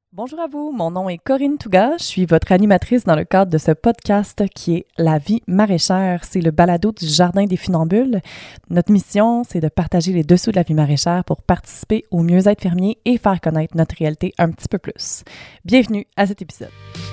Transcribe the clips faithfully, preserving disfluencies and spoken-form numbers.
Bonjour à vous, mon nom est Corinne Touga, je suis votre animatrice dans le cadre de ce podcast qui est La vie maraîchère. C'est le balado du Jardin des Funambules. Notre mission, c'est de partager les dessous de la vie maraîchère pour participer au mieux-être fermier et faire connaître notre réalité un petit peu plus. Bienvenue à cet épisode.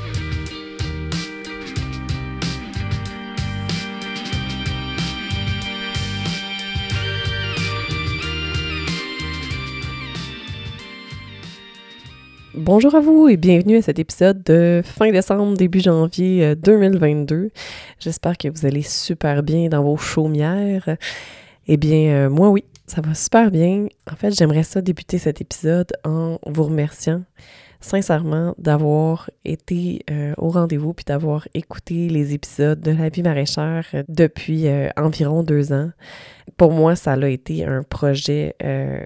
Bonjour à vous et bienvenue à cet épisode de fin décembre, début janvier deux mille vingt-deux. J'espère que vous allez super bien dans vos chaumières. Eh bien, euh, moi oui, ça va super bien. En fait, j'aimerais ça débuter cet épisode en vous remerciant sincèrement d'avoir été euh, au rendez-vous puis d'avoir écouté les épisodes de La vie maraîchère depuis euh, environ deux ans. Pour moi, ça a été un projet euh,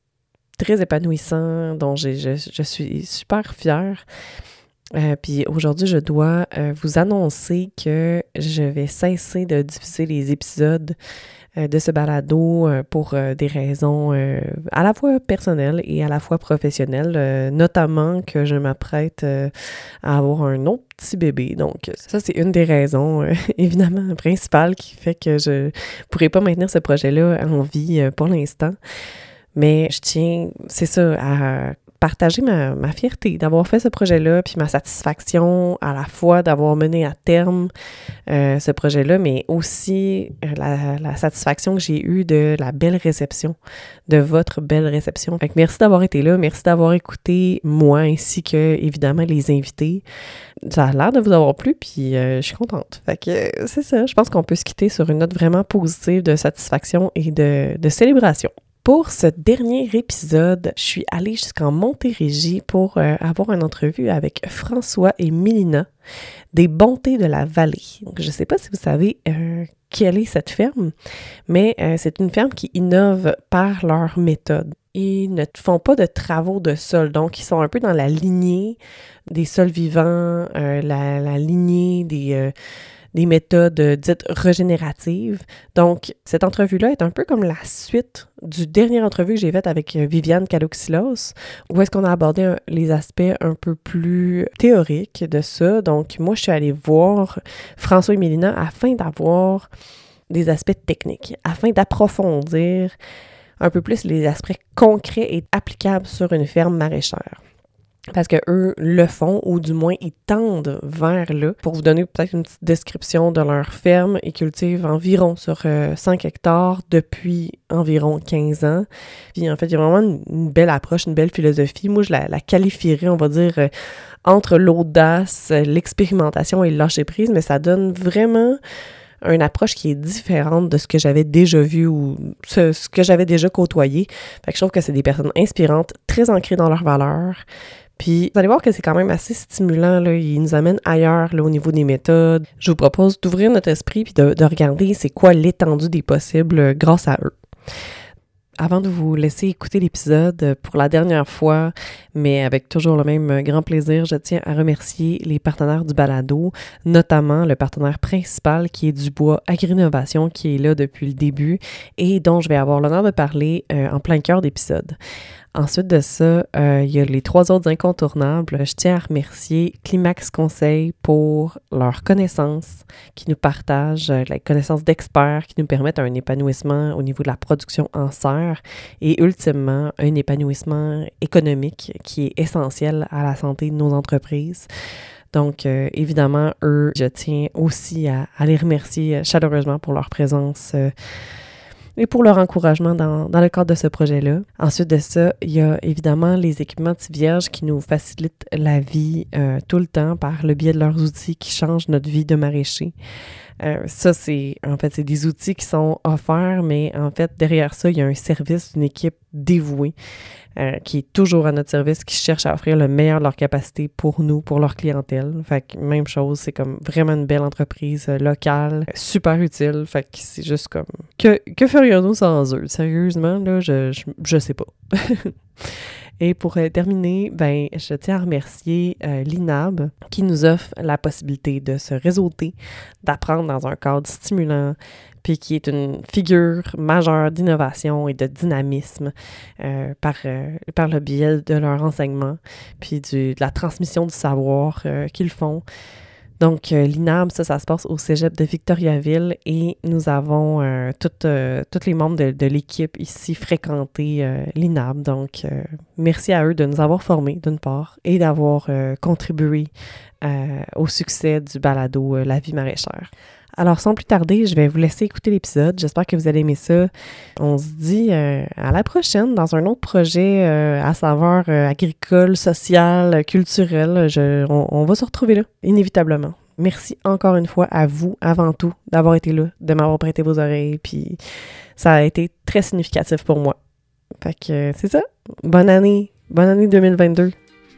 très épanouissant, dont j'ai, je, je suis super fière. Euh, puis aujourd'hui, je dois euh, vous annoncer que je vais cesser de diffuser les épisodes euh, de ce balado euh, pour euh, des raisons euh, à la fois personnelles et à la fois professionnelles, euh, notamment que je m'apprête euh, à avoir un autre petit bébé. Donc ça, c'est une des raisons, euh, évidemment, principales qui fait que je ne pourrai pas maintenir ce projet-là en vie euh, pour l'instant. Mais je tiens, c'est ça, à partager ma, ma fierté d'avoir fait ce projet-là, puis ma satisfaction à la fois d'avoir mené à terme euh, ce projet-là, mais aussi la, la satisfaction que j'ai eue de la belle réception, de votre belle réception. Fait que merci d'avoir été là, merci d'avoir écouté moi ainsi que, évidemment, les invités. Ça a l'air de vous avoir plu, puis euh, je suis contente. Fait que euh, c'est ça, je pense qu'on peut se quitter sur une note vraiment positive de satisfaction et de, de célébration. Pour ce dernier épisode, je suis allée jusqu'en Montérégie pour euh, avoir une entrevue avec François et Mélina des Bontés de la Vallée. Donc, je ne sais pas si vous savez euh, quelle est cette ferme, mais euh, c'est une ferme qui innove par leur méthode. Ils ne font pas de travaux de sol, donc ils sont un peu dans la lignée des sols vivants, euh, la, la lignée des... Euh, des méthodes dites régénératives. Donc, cette entrevue-là est un peu comme la suite du dernière entrevue que j'ai faite avec Viviane Kaloxilos, où est-ce qu'on a abordé les aspects un peu plus théoriques de ça. Donc, moi, je suis allée voir François et Mélina afin d'avoir des aspects techniques, afin d'approfondir un peu plus les aspects concrets et applicables sur une ferme maraîchère. Parce que eux le font, ou du moins ils tendent vers là. Pour vous donner peut-être une petite description de leur ferme, ils cultivent environ sur euh, cinq hectares depuis environ quinze ans. Puis en fait, il y a vraiment une, une belle approche, une belle philosophie. Moi, je la, la qualifierais, on va dire, euh, entre l'audace, l'expérimentation et le lâcher-prise, mais ça donne vraiment une approche qui est différente de ce que j'avais déjà vu ou ce, ce que j'avais déjà côtoyé. Fait que je trouve que c'est des personnes inspirantes, très ancrées dans leurs valeurs. Puis, vous allez voir que c'est quand même assez stimulant, là. Ils nous amènent ailleurs, là, au niveau des méthodes. Je vous propose d'ouvrir notre esprit puis de, de regarder c'est quoi l'étendue des possibles euh, grâce à eux. Avant de vous laisser écouter l'épisode pour la dernière fois, mais avec toujours le même grand plaisir, je tiens à remercier les partenaires du balado, notamment le partenaire principal qui est Dubois Agri-Innovation, qui est là depuis le début et dont je vais avoir l'honneur de parler euh, en plein cœur d'épisode. Ensuite de ça, euh, il y a les trois autres incontournables. Je tiens à remercier Climax Conseil pour leurs connaissances qui nous partagent, euh, la connaissance d'experts qui nous permettent un épanouissement au niveau de la production en serre et ultimement un épanouissement économique qui est essentiel à la santé de nos entreprises. Donc, euh, évidemment, eux, je tiens aussi à, à les remercier chaleureusement pour leur présence euh, et pour leur encouragement dans, dans le cadre de ce projet-là. Ensuite de ça, il y a évidemment les équipements Tivierge qui nous facilitent la vie euh, tout le temps par le biais de leurs outils qui changent notre vie de maraîcher. Euh, ça, c'est en fait, c'est des outils qui sont offerts, mais en fait, derrière ça, il y a un service, une équipe dévouée euh, qui est toujours à notre service, qui cherche à offrir le meilleur de leur capacité pour nous, pour leur clientèle. Fait que même chose, c'est comme vraiment une belle entreprise euh, locale, super utile. Fait que c'est juste comme, que, que ferions-nous sans eux? Sérieusement, là, je, je, je sais pas. Et pour euh, terminer, ben, je tiens à remercier euh, l'I N A B qui nous offre la possibilité de se réseauter, d'apprendre dans un cadre stimulant, puis qui est une figure majeure d'innovation et de dynamisme euh, par, euh, par le biais de leur enseignement, puis du, de la transmission du savoir euh, qu'ils font. Donc, euh, l'I N A B, ça, ça se passe au cégep de Victoriaville et nous avons euh, toutes, euh, tous les membres de, de l'équipe ici fréquenté euh, l'I N A B. Donc, euh, merci à eux de nous avoir formés, d'une part, et d'avoir euh, contribué euh, au succès du balado euh, La vie maraîchère. Alors, sans plus tarder, je vais vous laisser écouter l'épisode. J'espère que vous allez aimer ça. On se dit euh, à la prochaine dans un autre projet euh, à saveur euh, agricole, social, culturel. Je, on, on va se retrouver là, inévitablement. Merci encore une fois à vous, avant tout, d'avoir été là, de m'avoir prêté vos oreilles. Puis ça a été très significatif pour moi. Fait que euh, c'est ça. Bonne année. Bonne année deux mille vingt-deux.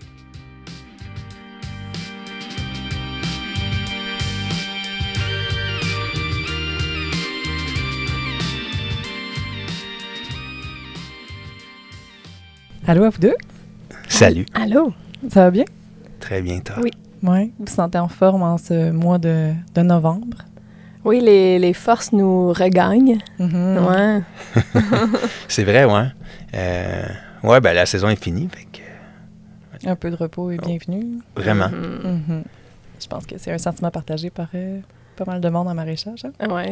Allô à vous deux? Salut. Allô? Ça va bien? Très bien, toi. Oui. Oui. Vous vous sentez en forme en ce mois de, de novembre? Oui, les, les forces nous regagnent. Mm-hmm. Ouais. C'est vrai, ouais. Euh, ouais, ben la saison est finie, fait que... Un peu de repos et bienvenue. Vraiment. Mm-hmm. Mm-hmm. Je pense que c'est un sentiment partagé par euh, pas mal de monde en maraîchage. Hein? Ouais.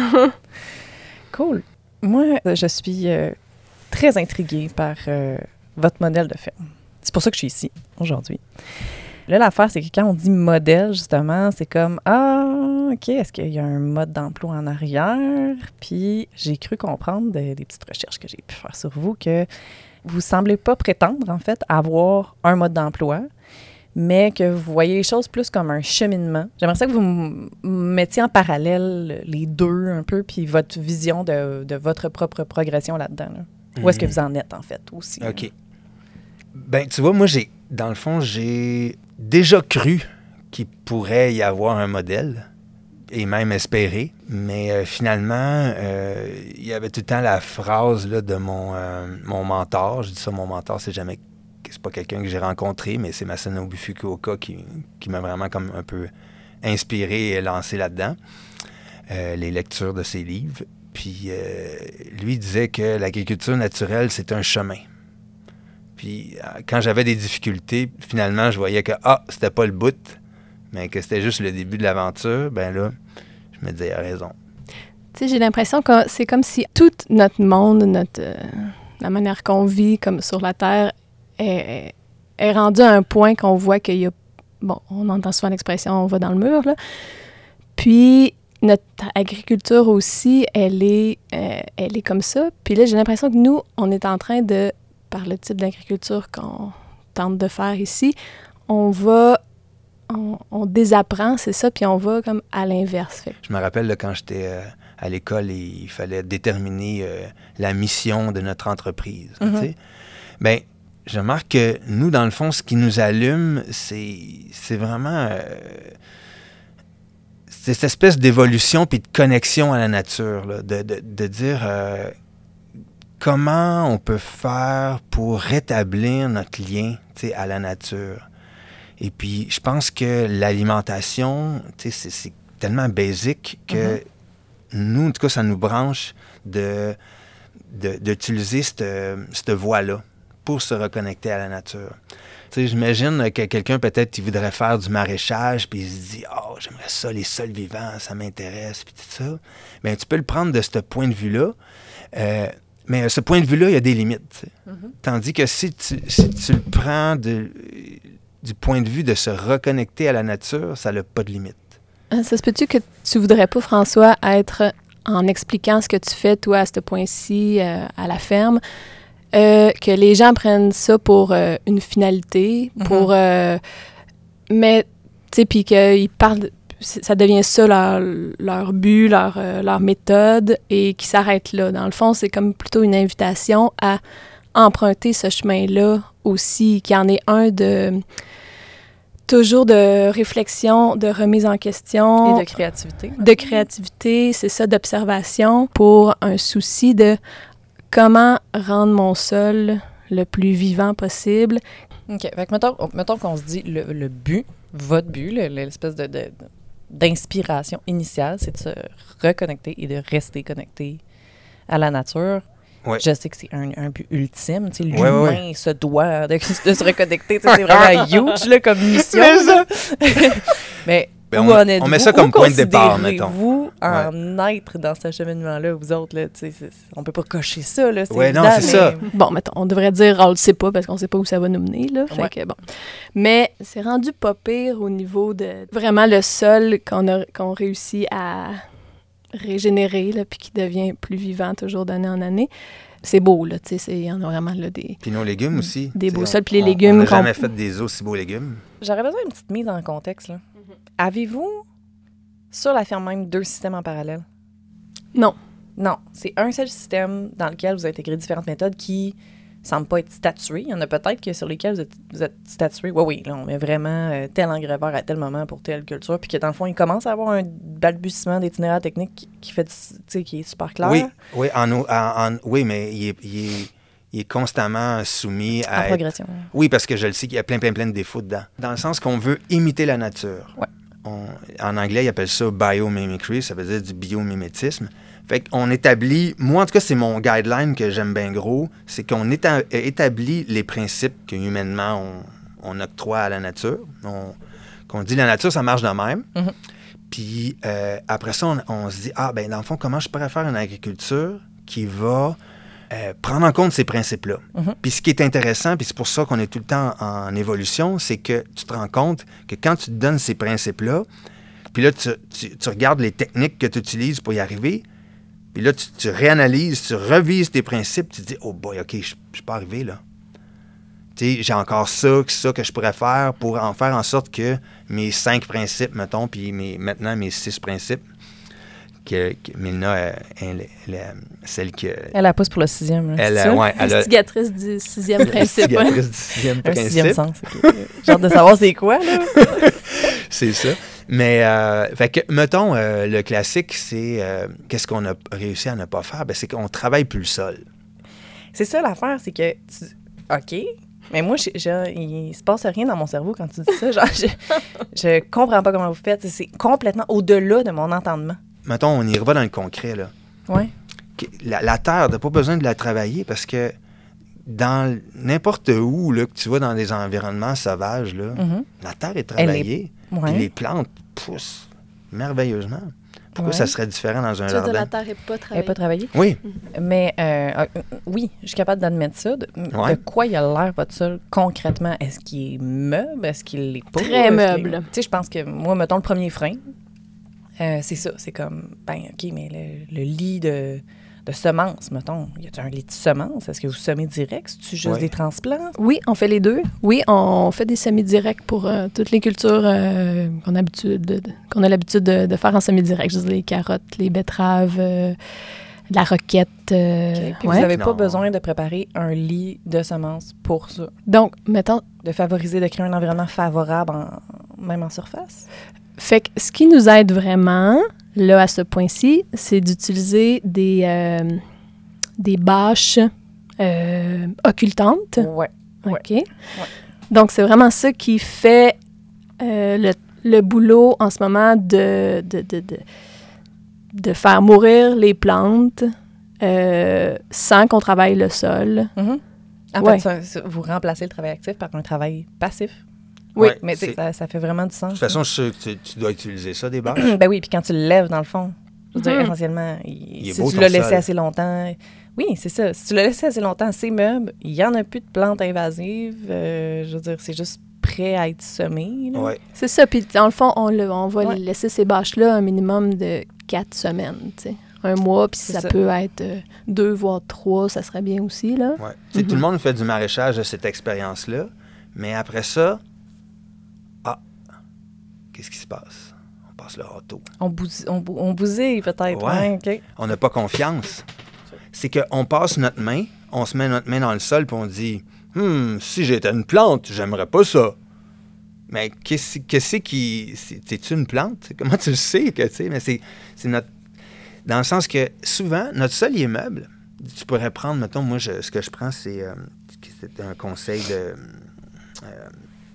Cool. Moi, je suis euh, très intriguée par euh, votre modèle de ferme. C'est pour ça que je suis ici aujourd'hui. Là, l'affaire, c'est que quand on dit modèle, justement, c'est comme « Ah, OK, est-ce qu'il y a un mode d'emploi en arrière? » Puis j'ai cru comprendre de- des petites recherches que j'ai pu faire sur vous que vous semblez pas prétendre, en fait, avoir un mode d'emploi, mais que vous voyez les choses plus comme un cheminement. J'aimerais ça que vous m- mettiez en parallèle les deux un peu, puis votre vision de, de votre propre progression là-dedans. Là. Où est-ce que vous en êtes, en fait, aussi? OK. Ben, tu vois, moi, j'ai, dans le fond, j'ai déjà cru qu'il pourrait y avoir un modèle, et même espéré, mais euh, finalement, euh, il y avait tout le temps la phrase là, de mon, euh, mon mentor. Je dis ça, mon mentor, c'est jamais, c'est pas quelqu'un que j'ai rencontré, mais c'est Masanobu Fukuoka qui, qui m'a vraiment comme un peu inspiré et lancé là-dedans, euh, les lectures de ses livres. Puis euh, lui disait que l'agriculture naturelle, c'est un chemin. Puis euh, quand j'avais des difficultés, finalement, je voyais que, ah, c'était pas le bout, mais que c'était juste le début de l'aventure. Ben là, je me disais, il a raison. Tu sais, j'ai l'impression que c'est comme si tout notre monde, notre, euh, la manière qu'on vit comme sur la Terre est, est rendu à un point qu'on voit qu'il y a... Bon, on entend souvent l'expression « on va dans le mur », là. Puis, notre agriculture aussi, elle est, euh, elle est comme ça. Puis là, j'ai l'impression que nous, on est en train de, par le type d'agriculture qu'on tente de faire ici, on va... On, on désapprend, c'est ça, puis on va comme à l'inverse. Fait. Je me rappelle là, quand j'étais euh, à l'école et il fallait déterminer euh, la mission de notre entreprise. Mm-hmm. Tu sais. Bien, je remarque que nous, dans le fond, ce qui nous allume, c'est, c'est vraiment euh, c'est cette espèce d'évolution puis de connexion à la nature, là, de, de, de dire euh, comment on peut faire pour rétablir notre lien, tu sais, à la nature. Et puis, je pense que l'alimentation, tu sais, c'est, c'est tellement basique que mm-hmm. nous, en tout cas, ça nous branche de, de, d'utiliser cette, cette voie-là pour se reconnecter à la nature. Tu sais, j'imagine que quelqu'un, peut-être, il voudrait faire du maraîchage, puis il se dit « Oh, j'aimerais ça, les sols vivants, ça m'intéresse, puis tout ça. » Bien, tu peux le prendre de ce point de vue-là, euh, mais ce point de vue-là, il y a des limites. Mm-hmm. Tandis que si tu, si tu le prends de... du point de vue de se reconnecter à la nature, ça n'a pas de limite. Ça se peut-tu que tu voudrais pas, François, être, en expliquant ce que tu fais, toi, à ce point-ci, euh, à la ferme, euh, que les gens prennent ça pour euh, une finalité, mm-hmm. pour... Euh, mais, tu sais, puis qu'ils parlent... Ça devient ça leur, leur but, leur, euh, leur méthode, et qui s'arrête là. Dans le fond, c'est comme plutôt une invitation à emprunter ce chemin-là aussi, qui en est un de... toujours de réflexion, de remise en question. Et de créativité. De créativité, c'est ça, d'observation, pour un souci de comment rendre mon sol le plus vivant possible. OK. Fait que mettons, mettons qu'on se dit le, le but, votre but, le, l'espèce de, de, d'inspiration initiale, c'est de se reconnecter et de rester connecté à la nature. Ouais. Je sais que c'est un, un but ultime. Tu sais, Ouais, l'humain ouais, ouais. se doit de, de se reconnecter. Tu sais, c'est vraiment huge là, comme mission. là. Mais Ben, où on- en êtes-vous? on met ça Où comme point de départ, mettons. considérez-vous en être dans ce cheminement-là, vous autres? Là, tu sais, c'est- on peut pas cocher ça. Là, c'est Ouais, non, évident, c'est mais- ça. Bon, mettons, on devrait dire on le sait pas parce qu'on sait pas où ça va nous mener, là. Fait Ouais. que, bon. Mais c'est rendu pas pire au niveau de vraiment le sol qu'on a qu'on réussit à régénérer, là, puis qui devient plus vivant toujours d'année en année. C'est beau, là, tu sais, c'est- il y en a vraiment là, des... Puis nos légumes aussi. Des T'sais, beaux on- sols, puis les on- légumes On n'a qu'on- jamais fait des aussi beaux légumes. J'aurais besoin d'une petite mise en contexte. Là. Avez-vous, sur la ferme même, deux systèmes en parallèle? Non. Non, c'est un seul système dans lequel vous intégrez différentes méthodes qui ne semblent pas être statuées. Il y en a peut-être que sur lesquelles vous êtes, vous êtes statués. Oui, oui, là, on met vraiment euh, tel engrais vert à tel moment pour telle culture. Puis que dans le fond, il commence à avoir un balbutiement d'itinéraire technique qui, qui fait, du- tu sais, qui est super clair. Oui, oui, en, en- en- oui, mais il est, il est- il est constamment soumis En à... être- progression. Oui, parce que je le sais qu'il y a plein, plein, plein de défauts dedans. Dans le sens qu'on veut imiter la nature. Ouais. On- en anglais, ils appellent ça biomimicry, ça veut dire du biomimétisme. Fait qu'on établit, moi en tout cas, c'est mon guideline que j'aime bien gros, c'est qu'on éta- établit les principes que humainement on, on octroie à la nature. On, qu'on dit la nature, ça marche de même. Mhm. Puis euh, après ça, on, on se dit, ah ben dans le fond, comment je pourrais faire une agriculture qui va euh, prendre en compte ces principes-là. Mhm. Puis ce qui est intéressant, puis c'est pour ça qu'on est tout le temps en, en évolution, c'est que tu te rends compte que quand tu te donnes ces principes-là, puis là, tu, tu- tu regardes les techniques que tu utilises pour y arriver, puis là, tu, tu réanalyses, tu revises tes principes, tu te dis, oh boy, OK, je je suis pas arrivé là. Tu sais, j'ai encore ça, ça que je pourrais faire pour en faire en sorte que mes cinq principes, mettons, puis mes, maintenant mes six principes, que, que Milna, euh, elle, elle, elle, celle qui... Elle la pousse pour le sixième. Là, Elle, c'est euh, ça? ouais, elle a... Instigatrice du sixième principe. hein. Instigatrice du sixième Un sixième principe. sens. ok. J'ai hâte de savoir c'est quoi, là. C'est ça. Mais, euh, fait que, mettons, euh, le classique, c'est euh, qu'est-ce qu'on a réussi à ne pas faire? Ben, c'est qu'on travaille plus le sol. C'est ça l'affaire, c'est que... tu- OK, mais moi, je, je- il se passe rien dans mon cerveau quand tu dis ça. Genre, je, je comprends pas comment vous faites. C'est complètement au-delà de mon entendement. Mettons, on y va dans le concret, là. Ouais. Que- La, la terre, t'as pas besoin de la travailler parce que dans n'importe où, là, que tu vas dans des environnements sauvages, là, Mhm. la terre est Elle est- travaillée. Ouais. Puis les plantes poussent merveilleusement. Pourquoi Ouais. ça serait différent dans un Tu veux dire, la jardin? terre n'est pas Elle travaillée. n'est pas travaillée. Oui. Mais euh, euh, oui, je suis capable d'admettre ça. De, Ouais. de quoi il a l'air, votre sol, concrètement? Est-ce qu'il est meuble? Est-ce qu'il l'est pas? Très Est-ce qu'il est- meuble. Tu sais, je pense que moi, mettons le premier frein, euh, c'est ça. C'est comme, ben, OK, mais le, le lit de, de semences, mettons, y a-t-il un lit de semences? Est-ce que vous semez direct? C'est-tu juste Ouais. des transplants? Oui, on fait les deux. Oui, on fait des semis directs pour euh, toutes les cultures euh, qu'on a, habitude de- de- qu'on a l'habitude de, de faire en semis direct. Je veux dire, les carottes, les betteraves, euh, la roquette. euh, OK. Puis ouais. vous n'avez pas Non. besoin de préparer un lit de semences pour ça? Donc, mettons, De favoriser, de créer un environnement favorable, en- même en surface? fait que ce qui nous aide vraiment, là, à ce point-ci, c'est d'utiliser des, euh, des bâches euh, occultantes. Ouais. Ouais. OK? Donc, c'est vraiment ça qui fait euh, le, le boulot en ce moment de, de, de, de, de faire mourir les plantes euh, sans qu'on travaille le sol. Mhm. En Ouais. fait, ça- ça- vous remplacez le travail actif par un travail passif. Oui, Ouais, Mais tu sais, c'est- ça, ça fait vraiment du sens. De toute façon, je suis sûr que tu, tu dois utiliser ça, des bâches. ben oui, puis quand tu le lèves, dans le fond, je veux dire, Mhm. essentiellement, il- Il est si beau, tu ton l'as laissé sol. assez longtemps... Oui, c'est ça. Si tu l'as laissé assez longtemps, ces meubles, il n'y en a plus de plantes invasives. euh, je veux dire, c'est juste prêt à être semé. là. Ouais. c'est ça. Puis, dans le fond, on, le- on va Ouais. laisser ces bâches-là un minimum de quatre semaines, tu sais. Un mois, puis C'est ça, ça. peut être euh, deux, voire trois, ça serait bien aussi, là. Ouais. Tu sais, tout le monde fait du maraîchage de cette expérience-là, mais après ça, ah, qu'est-ce qui se passe? On passe le râteau. On, bousille, on, bou- on bousille peut-être. Ouais. Ouais, OK. On n'a pas confiance. C'est qu'on passe notre main, on se met notre main dans le sol, puis on dit Hum, si j'étais une plante, j'aimerais pas ça. Mais qu'est-ce qu'est-ce qui. c'est- C'est-tu une plante? Comment tu le sais que, tu sais, mais c'est c'est notre. Dans le sens que souvent, notre sol, il est meuble. Tu pourrais prendre, mettons, moi, je- ce que je prends, c'est euh, c'est un conseil de. euh,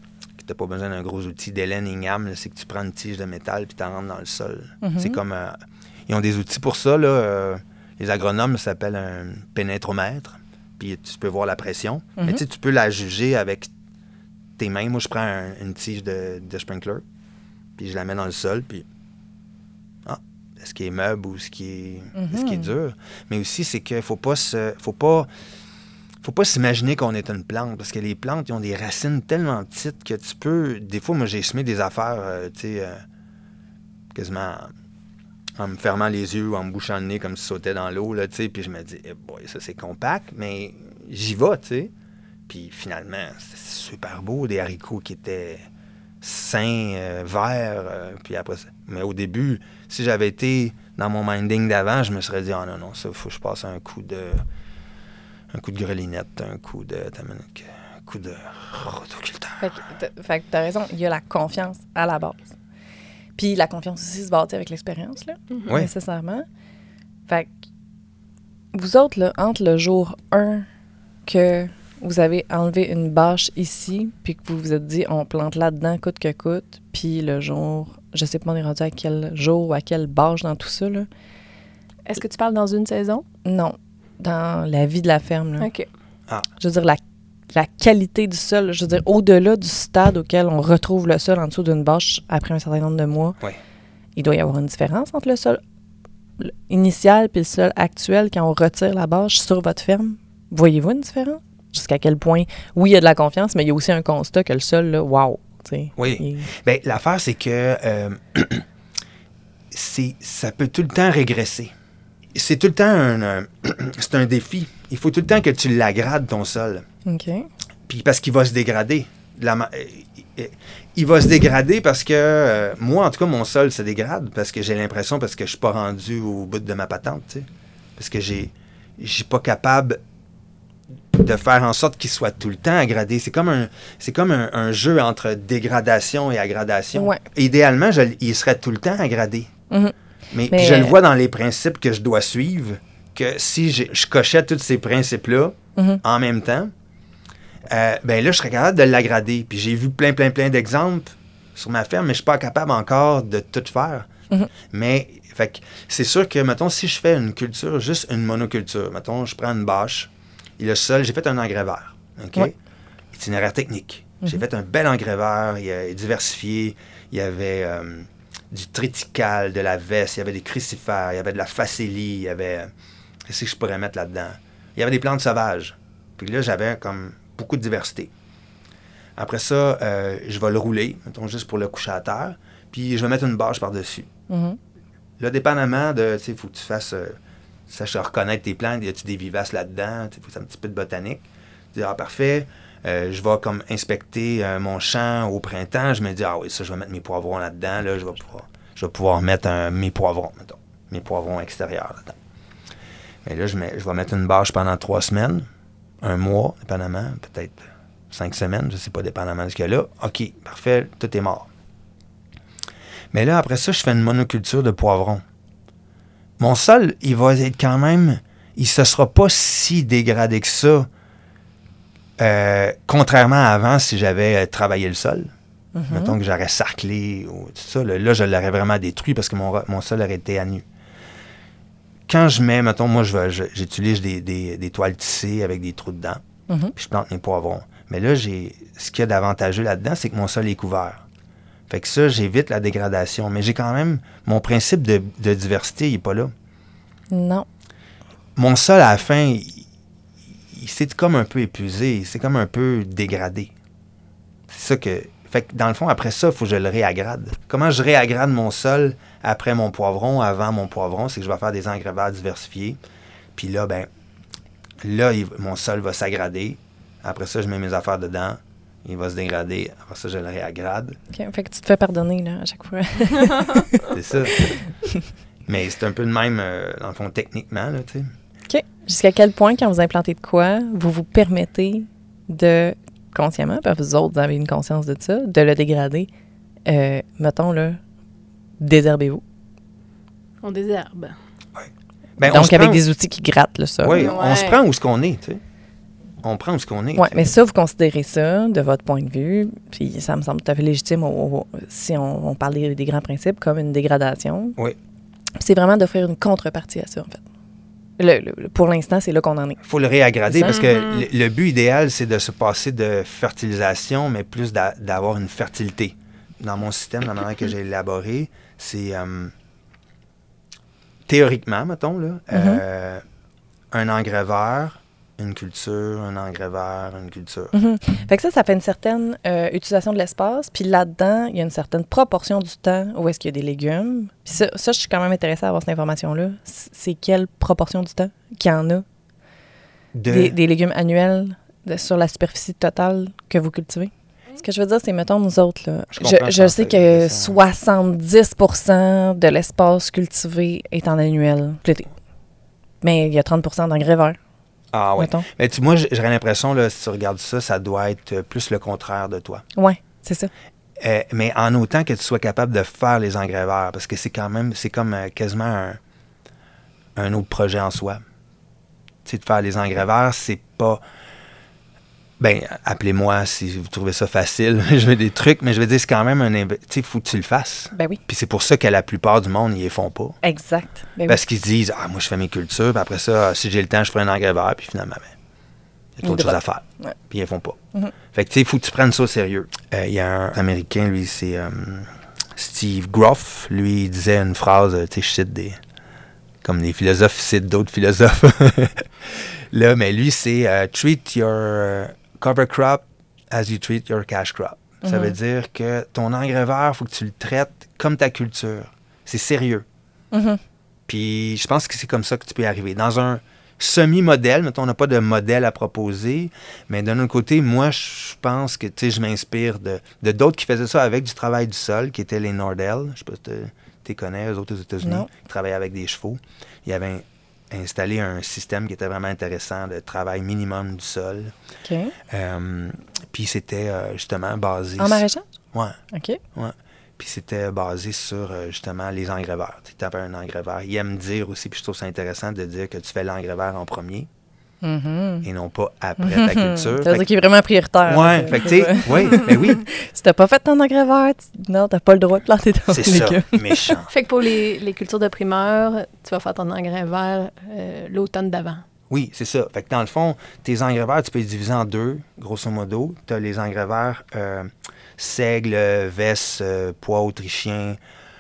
t'as pas besoin d'un gros outil d'Hélène Ingham, là, c'est que tu prends une tige de métal puis tu en rentres dans le sol. Mm-hmm. C'est comme... Euh, ils ont des outils pour ça, là. Euh, les agronomes, ça s'appelle un pénétromètre. Puis tu peux voir la pression. Mm-hmm. Mais tu sais, tu peux la juger avec tes mains. Moi, je prends un, une tige de, de sprinkler, puis je la mets dans le sol, puis... Ah, ce qui est meuble ou ce qui est, mm-hmm. ce qui est dur. Mais aussi, c'est qu'il faut pas se... Faut pas... Faut pas s'imaginer qu'on est une plante, parce que les plantes, ils ont des racines tellement petites que tu peux... Des fois, moi, j'ai semé des affaires, euh, tu sais, euh, quasiment en me fermant les yeux ou en me bouchant le nez comme si je sautais dans l'eau, là, tu sais, puis je me dis, eh boy, ça, c'est compact, mais j'y vais, tu sais. Puis finalement, c'était super beau, des haricots qui étaient sains, euh, verts, euh, puis après ça. Mais au début, si j'avais été dans mon minding d'avant, je me serais dit, ah oh, non, non, ça, faut que je passe un coup de... un coup de grelinette, un coup de... un coup de rotoculteur. Fait que, fait que t'as raison, il y a la confiance à la base. Puis la confiance aussi se bâtit avec l'expérience, là, mm-hmm. oui. nécessairement. Fait que vous autres, là, entre le jour un que vous avez enlevé une bâche ici, puis que vous vous êtes dit, on plante là-dedans coûte que coûte, puis le jour, je sais pas on est rendu à quel jour ou à quelle bâche dans tout ça, là. Est-ce que tu parles dans une saison? Non. Dans la vie de la ferme. Là. OK. Ah. Je veux dire, la, la qualité du sol, je veux dire, au-delà du stade auquel on retrouve le sol en dessous d'une bâche après un certain nombre de mois, oui. il doit y avoir une différence entre le sol initial et le sol actuel quand on retire la bâche sur votre ferme. Voyez-vous une différence? Jusqu'à quel point, oui, il y a de la confiance, mais il y a aussi un constat que le sol, là, wow. Oui. Il... Bien, l'affaire, c'est que euh, c'est, ça peut tout le temps régresser. C'est tout le temps un, un, c'est un défi. Il faut tout le temps que tu l'agrades, ton sol. OK. Puis parce qu'il va se dégrader. La, il va se dégrader parce que, euh, moi, en tout cas, mon sol se dégrade parce que j'ai l'impression, parce que je suis pas rendu au bout de ma patente, tu sais. Parce que j'ai, je suis pas capable de faire en sorte qu'il soit tout le temps agradé. C'est comme un, c'est comme un, un jeu entre dégradation et agradation. Ouais. Idéalement, je, il serait tout le temps agradé. Mm-hmm. Mais, Mais je le vois dans les principes que je dois suivre, que si je, je cochais tous ces principes-là mm-hmm. en même temps, euh, ben là, je serais capable de l'agrader. Puis j'ai vu plein, plein, plein d'exemples sur ma ferme, mais je suis pas capable encore de tout faire. Mm-hmm. Mais fait que c'est sûr que, mettons, si je fais une culture, juste une monoculture, mettons, je prends une bâche, et le sol, j'ai fait un engrais vert. OK? Ouais. Itinéraire technique. Mm-hmm. J'ai fait un bel engrais vert, il est diversifié, il y avait... Euh, du triticale, de la veste, il y avait des crucifères, il y avait de la facélie, il y avait... Qu'est-ce que je pourrais mettre là-dedans? Il y avait des plantes sauvages. Puis là, j'avais comme beaucoup de diversité. Après ça, euh, je vais le rouler, mettons, juste pour le coucher à terre, puis je vais mettre une bâche par-dessus. Mm-hmm. Là, dépendamment de... Tu sais, il faut que tu fasses... Euh, saches reconnaître tes plantes. Y a-tu des vivaces là-dedans? Il faut que tu aies un petit peu de botanique. Tu dis, ah, parfait. Euh, je vais comme inspecter euh, mon champ au printemps. Je me dis, ah oui, ça, je vais mettre mes poivrons là-dedans. Là, je vais pouvoir, je vais pouvoir mettre un, mes poivrons, mettons, mes poivrons extérieurs là-dedans. Mais là, je, mets, je vais mettre une bâche pendant trois semaines, un mois, dépendamment, peut-être cinq semaines, je ne sais pas, dépendamment de ce qu'il y a là. OK, parfait, tout est mort. Mais là, après ça, je fais une monoculture de poivrons. Mon sol, il va être quand même... Il ne se sera pas si dégradé que ça. Euh, contrairement à avant, si j'avais travaillé le sol, mm-hmm. mettons que j'aurais sarclé ou tout ça, là, là je l'aurais vraiment détruit parce que mon, mon sol aurait été à nu. Quand je mets, mettons, moi, je, je, j'utilise des, des, des toiles tissées avec des trous dedans, mm-hmm. puis je plante mes poivrons. Mais là, j'ai, ce qu'il y a d'avantageux là-dedans, c'est que mon sol est couvert. Fait que ça, j'évite la dégradation. Mais j'ai quand même, mon principe de, de diversité, il n'est pas là. Non. Mon sol, à la fin, il, il s'est comme un peu épuisé, c'est comme un peu dégradé. C'est ça que... Fait que dans le fond, après ça, il faut que je le réagrade. Comment je réagrade mon sol après mon poivron, avant mon poivron, c'est que je vais faire des engrais verts diversifiés. Puis là, ben, là, il, mon sol va s'agrader. Après ça, je mets mes affaires dedans. Il va se dégrader. Après ça, je le réagrade. OK. Fait que tu te fais pardonner, là, à chaque fois. C'est ça. Mais c'est un peu le même, euh, dans le fond, techniquement, là, tu sais. OK. Jusqu'à quel point, quand vous implantez de quoi, vous vous permettez de, consciemment, parce que vous autres, vous avez une conscience de ça, de le dégrader? Euh, mettons, là, désherbez-vous. On désherbe. Oui. Ben, Donc, avec prend... des outils qui grattent le sol. Oui, ouais. on se prend où ce qu'on est, tu sais. On prend où ce qu'on est. Oui, mais ça, vous considérez ça, de votre point de vue, puis ça me semble tout à fait légitime au, au, si on, on parle des, des grands principes, comme une dégradation. Oui. Puis c'est vraiment d'offrir une contrepartie à ça, en fait. Le, le, pour l'instant, c'est là qu'on en est. Il faut le réagrader parce que Mm-hmm. le, le but idéal, c'est de se passer de fertilisation, mais plus d'a, d'avoir une fertilité. Dans mon système, dans la manière que j'ai élaboré, c'est euh, théoriquement, mettons, là, mm-hmm. euh, un engrèveur, une culture, un engrèveur, une culture. Mm-hmm. Fait que ça, ça fait une certaine euh, utilisation de l'espace. Puis là-dedans, il y a une certaine proportion du temps où est-ce qu'il y a des légumes. Puis ça, ça, je suis quand même intéressée à avoir cette information-là. C'est quelle proportion du temps qu'il y en a? De... Des, des légumes annuels de, sur la superficie totale que vous cultivez? Ce que je veux dire, c'est, mettons, nous autres, là, je, je, je sais que soixante-dix pour cent de l'espace cultivé est en annuel, l'été. Mais il y a trente pour cent d'engrais verts. Ah oui. Mettons. Mais tu, moi, j'aurais l'impression, là, si tu regardes ça, ça doit être plus le contraire de toi. Oui, c'est ça. Euh, mais en autant que tu sois capable de faire les engrais verts, parce que c'est quand même, c'est comme euh, quasiment un, un autre projet en soi. Tu sais, de faire les engrais verts, c'est pas... Ben, appelez-moi si vous trouvez ça facile. Je veux des trucs, mais je veux dire, c'est quand même un... Tu sais, il faut que tu le fasses. Ben oui. Puis c'est pour ça que la plupart du monde, ils les font pas. Exact. Ben Parce oui. qu'ils disent, ah, moi, je fais mes cultures, puis après ça, si j'ai le temps, je ferai un engrais vert, puis finalement, ben, il y a trop de choses à faire. Ouais. Puis ils les font pas. Mm-hmm. Fait que, tu sais, il faut que tu prennes ça au sérieux. Il euh, y a un Américain, lui, c'est euh, Steve Groff. Lui, il disait une phrase, tu sais, je cite des... Comme les philosophes citent d'autres philosophes. Là, mais lui, c'est euh, « Treat your cover crop as you treat your cash crop ». Mm-hmm. Ça veut dire que ton engrais vert, il faut que tu le traites comme ta culture. C'est sérieux. Mm-hmm. Puis je pense que c'est comme ça que tu peux y arriver. Dans un semi-modèle, mettons, on n'a pas de modèle à proposer, mais d'un autre côté, moi, je pense que, tu sais, je m'inspire de, de d'autres qui faisaient ça avec du travail du sol, qui étaient les Nordell. Je sais pas si tu les connais, eux autres aux États-Unis, non. qui travaillaient avec des chevaux. Ils avaient installé un système qui était vraiment intéressant de travail minimum du sol. OK. Euh, puis c'était euh, justement basé... En maraîchage? Sur... Ouais. OK. Ouais. Puis c'était basé sur, euh, justement, les engrais verts. Tu avais un engrais vert. Il aime dire aussi, puis je trouve ça intéressant de dire que tu fais l'engrais vert en premier Mm-hmm. et non pas après ta culture. Ça veut dire qu'il est vraiment prioritaire. Ouais, fait que tu sais, oui, ben oui. Si t'as pas fait ton engrais vert, tu... non, t'as pas le droit de planter ton C'est ça, légume. méchant. Fait que pour les, les cultures de primeur, tu vas faire ton engrais vert euh, l'automne d'avant. Oui, c'est ça. Fait que dans le fond, tes engrais verts, tu peux les diviser en deux, grosso modo. Tu as les engrais verts euh, seigle, veste, euh, pois autrichien.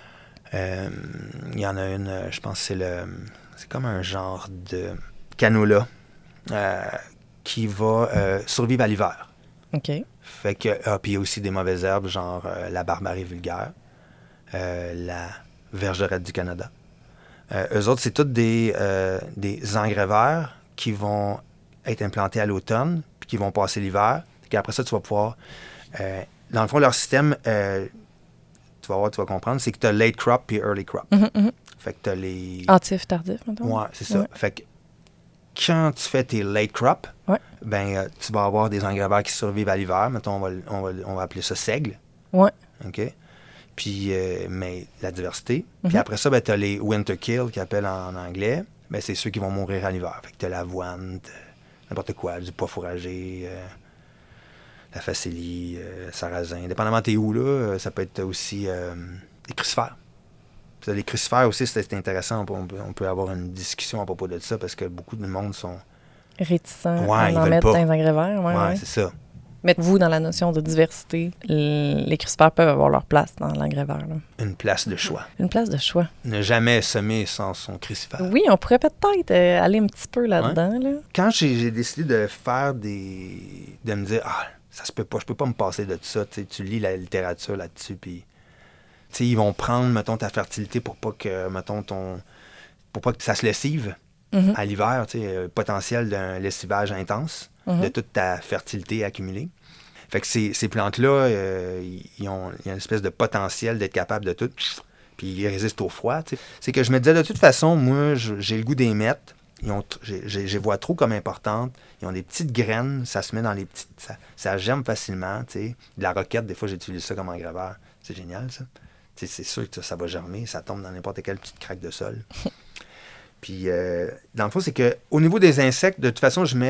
Il euh, y en a une, euh, je pense que c'est le... C'est comme un genre de canola euh, qui va euh, survivre à l'hiver. OK. Fait que... Ah, puis il y a aussi des mauvaises herbes, genre euh, la barbarie vulgaire, euh, la vergerette du Canada. Euh, eux autres, c'est tous des, euh, des engrais verts qui vont être implantés à l'automne, puis qui vont passer l'hiver. Puis après ça, tu vas pouvoir... Euh, dans le fond, leur système, euh, tu vas voir, tu vas comprendre, c'est que tu as late crop puis early crop. Mm-hmm, mm-hmm. Fait que tu as les... Hâtif, tardif, maintenant. Ouais, c'est ça. Ouais. Fait que quand tu fais tes late crop, ouais. ben euh, tu vas avoir des engrais verts qui survivent à l'hiver. Mettons, on va, on va, on va appeler ça seigle. Ouais. OK? Puis, euh, mais la diversité. Mm-hmm. Puis après ça, ben, tu as les winter kill, qu'ils appellent en, en anglais. Ben, c'est ceux qui vont mourir à l'hiver. Fait que tu as l'avoine, n'importe quoi, du pois fourragé, euh, la facélie, euh, sarrasin. Dépendamment t'es où, là, ça peut être aussi euh, les crucifères. Puis, les crucifères aussi, c'est intéressant. On peut, on peut avoir une discussion à propos de ça parce que beaucoup de monde sont... Réticents Ouais, à ils en veulent mettre pas. dans les engrais verts. Ouais, Ouais, ouais. c'est ça. Mais vous, dans la notion de diversité, l- les crucifères peuvent avoir leur place dans l'engrais vert. Là. Une place de choix. Une place de choix. Ne jamais semer sans son crucifère. Oui, on pourrait peut-être euh, aller un petit peu là-dedans. Là. Quand j'ai, j'ai décidé de faire des... de me dire, ah, ça se peut pas, je peux pas me passer de ça. Tu sais, tu lis la littérature là-dessus, puis... Tu sais, ils vont prendre, mettons, ta fertilité pour pas que, mettons, ton... pour pas que ça se lessive Mm-hmm. à l'hiver, tu sais, euh, potentiel d'un lessivage intense Mm-hmm. de toute ta fertilité accumulée. Fait que ces, ces plantes-là, euh, ils ont, il y a une espèce de potentiel d'être capable de tout, puis ils résistent au froid, tu sais. C'est que je me disais, de toute façon, moi, je- j'ai le goût d'y mettre. Ils ont, t- j'ai- j'ai- je les vois trop comme importantes. Ils ont des petites graines, ça se met dans les petites... Ça, ça germe facilement, tu sais. De la roquette, des fois, j'utilise ça comme engrais vert. C'est génial, ça. Tu sais, c'est sûr que ça va germer, ça tombe dans n'importe quelle petite craque de sol. Puis, euh, dans le fond, c'est que au niveau des insectes, de toute façon, je mets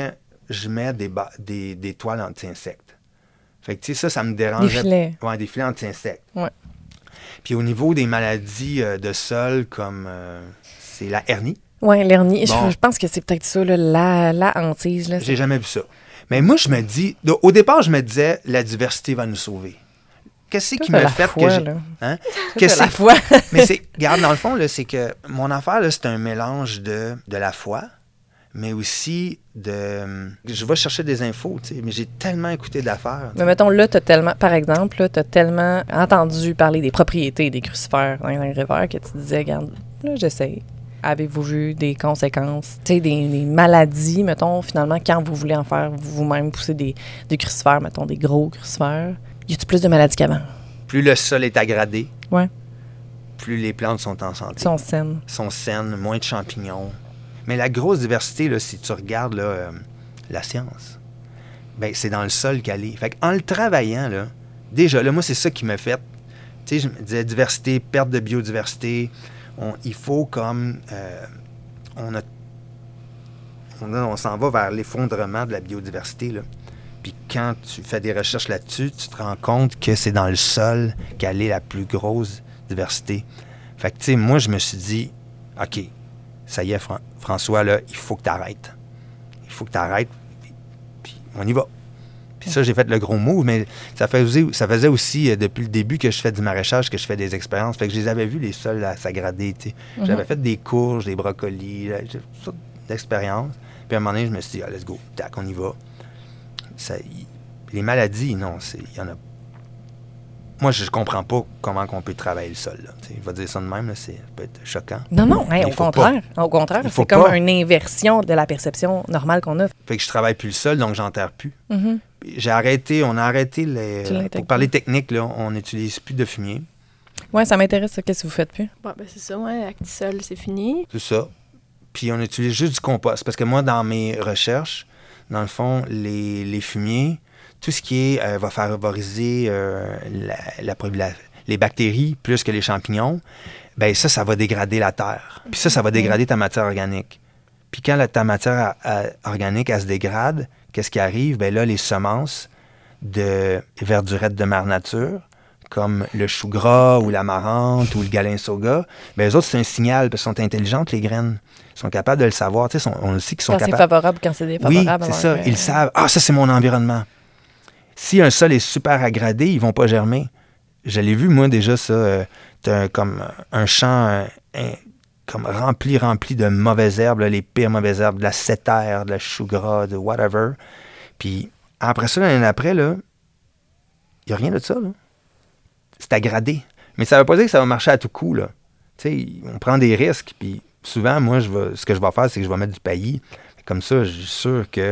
je mets des, ba- des, des toiles anti-insectes. Fait que, tu sais, ça, ça me dérangeait. Des filets. Ouais, des filets anti-insectes. Ouais. Puis au niveau des maladies euh, de sol, comme euh, c'est la hernie, Oui, l'hernie. Bon. Je, je pense que c'est peut-être ça, là, la, la hantise. Là, j'ai jamais vu ça. Mais moi, je me dis, au départ, je me disais, la diversité va nous sauver. Qu'est-ce qui m'a fait foi, que j'ai... Là. Hein? Que Qu'est-ce la foi. Mais c'est, regarde, dans le fond, là, c'est que mon affaire, là, c'est un mélange de, de la foi, mais aussi de... Je vais chercher des infos, tu sais, mais j'ai tellement écouté d'affaires. Mais mettons, là, t'as tellement, par exemple, là, t'as tellement entendu parler des propriétés des crucifères dans les rivers que tu te disais, regarde, là, j'essaye. Avez-vous vu des conséquences, tu sais, des, des maladies, mettons, finalement, quand vous voulez en faire vous-même pousser des, des crucifères, mettons, des gros crucifères, y a-tu plus de maladies qu'avant? Plus le sol est agradé, Ouais. plus les plantes sont en santé. Ils sont saines. sont saines, moins de champignons. Mais la grosse diversité, là, si tu regardes là, euh, la science, ben, c'est dans le sol qu'elle est. Fait qu'en le travaillant, là, déjà, là, moi, c'est ça qui m'a fait. Tu sais, je me disais diversité, perte de biodiversité. On, il faut comme... Euh, on a, on, a- on s'en va vers l'effondrement de la biodiversité, là. Puis quand tu fais des recherches là-dessus, tu te rends compte que c'est dans le sol qu'elle est la plus grosse diversité. Fait que, tu sais, moi, je me suis dit, OK, ça y est, Fran- François, là, il faut que tu arrêtes. Il faut que tu arrêtes, puis, puis on y va. Puis ça, j'ai fait le gros move, mais ça faisait, ça faisait aussi, euh, depuis le début que je fais du maraîchage, que je fais des expériences. Fait que je les avais vus, les sols, à s'agrader, tu sais. Mhm. J'avais fait des courges, des brocolis, là, j'ai toutes sortes d'expériences. Puis à un moment donné, je me suis dit, ah, let's go, tac, on y va. Ça, y- les maladies, non, c'est- il y en a. Moi, je comprends pas comment on peut travailler le sol. Là. Tu sais, il va dire ça de même, là, c'est, ça peut être choquant. Non, non, hein, Mais au il faut contraire. Au contraire, Il faut c'est comme pas. une inversion de la perception normale qu'on a. Fait que je travaille plus le sol, donc j'enterre plus. Mhm. J'ai arrêté, on a arrêté les. Tu l'intègres Pour parler technique, là, on n'utilise plus de fumier. Oui, ça m'intéresse, ça. Qu'est-ce que vous faites plus? Bon, ben c'est ça, ouais, Actisol, c'est fini. C'est ça. Puis on utilise juste du compost. Parce que moi, dans mes recherches, dans le fond, les, les fumiers, tout ce qui est euh, va favoriser euh, la, la, la- les bactéries plus que les champignons, ben ça, ça va dégrader la terre. Puis ça, ça va dégrader ta matière organique. Puis quand la, ta matière à- à- organique, elle se dégrade, qu'est-ce qui arrive? Ben là, les semences de verdurettes de mère nature, comme le chou gras ou l'amarante ou le galinsoga, ben eux autres, c'est un signal, parce qu'ils sont intelligentes, les graines. Ils sont capables de le savoir. Tu sais, sont- on le sait qu'ils sont Quand c'est capables. favorable, quand c'est Oui, défavorable. c'est alors ça. que- Ils savent. Ah, ça, c'est mon environnement. Si un sol est super agradé, ils vont pas germer. Je l'ai vu, moi, déjà, ça. Euh, t'as un- comme un champ un- un- comme rempli, rempli de mauvaises herbes, là, les pires mauvaises herbes, de la sétère, de la chou gras, de whatever. Puis après ça, l'année après, là, il n'y a rien de ça, là. C'est agradé. Mais ça ne veut pas dire que ça va marcher à tout coup, là. Tu sais, on prend des risques, puis souvent, moi, je vais, ce que je vais faire, c'est que je vais mettre du paillis. Comme ça, je suis sûr que,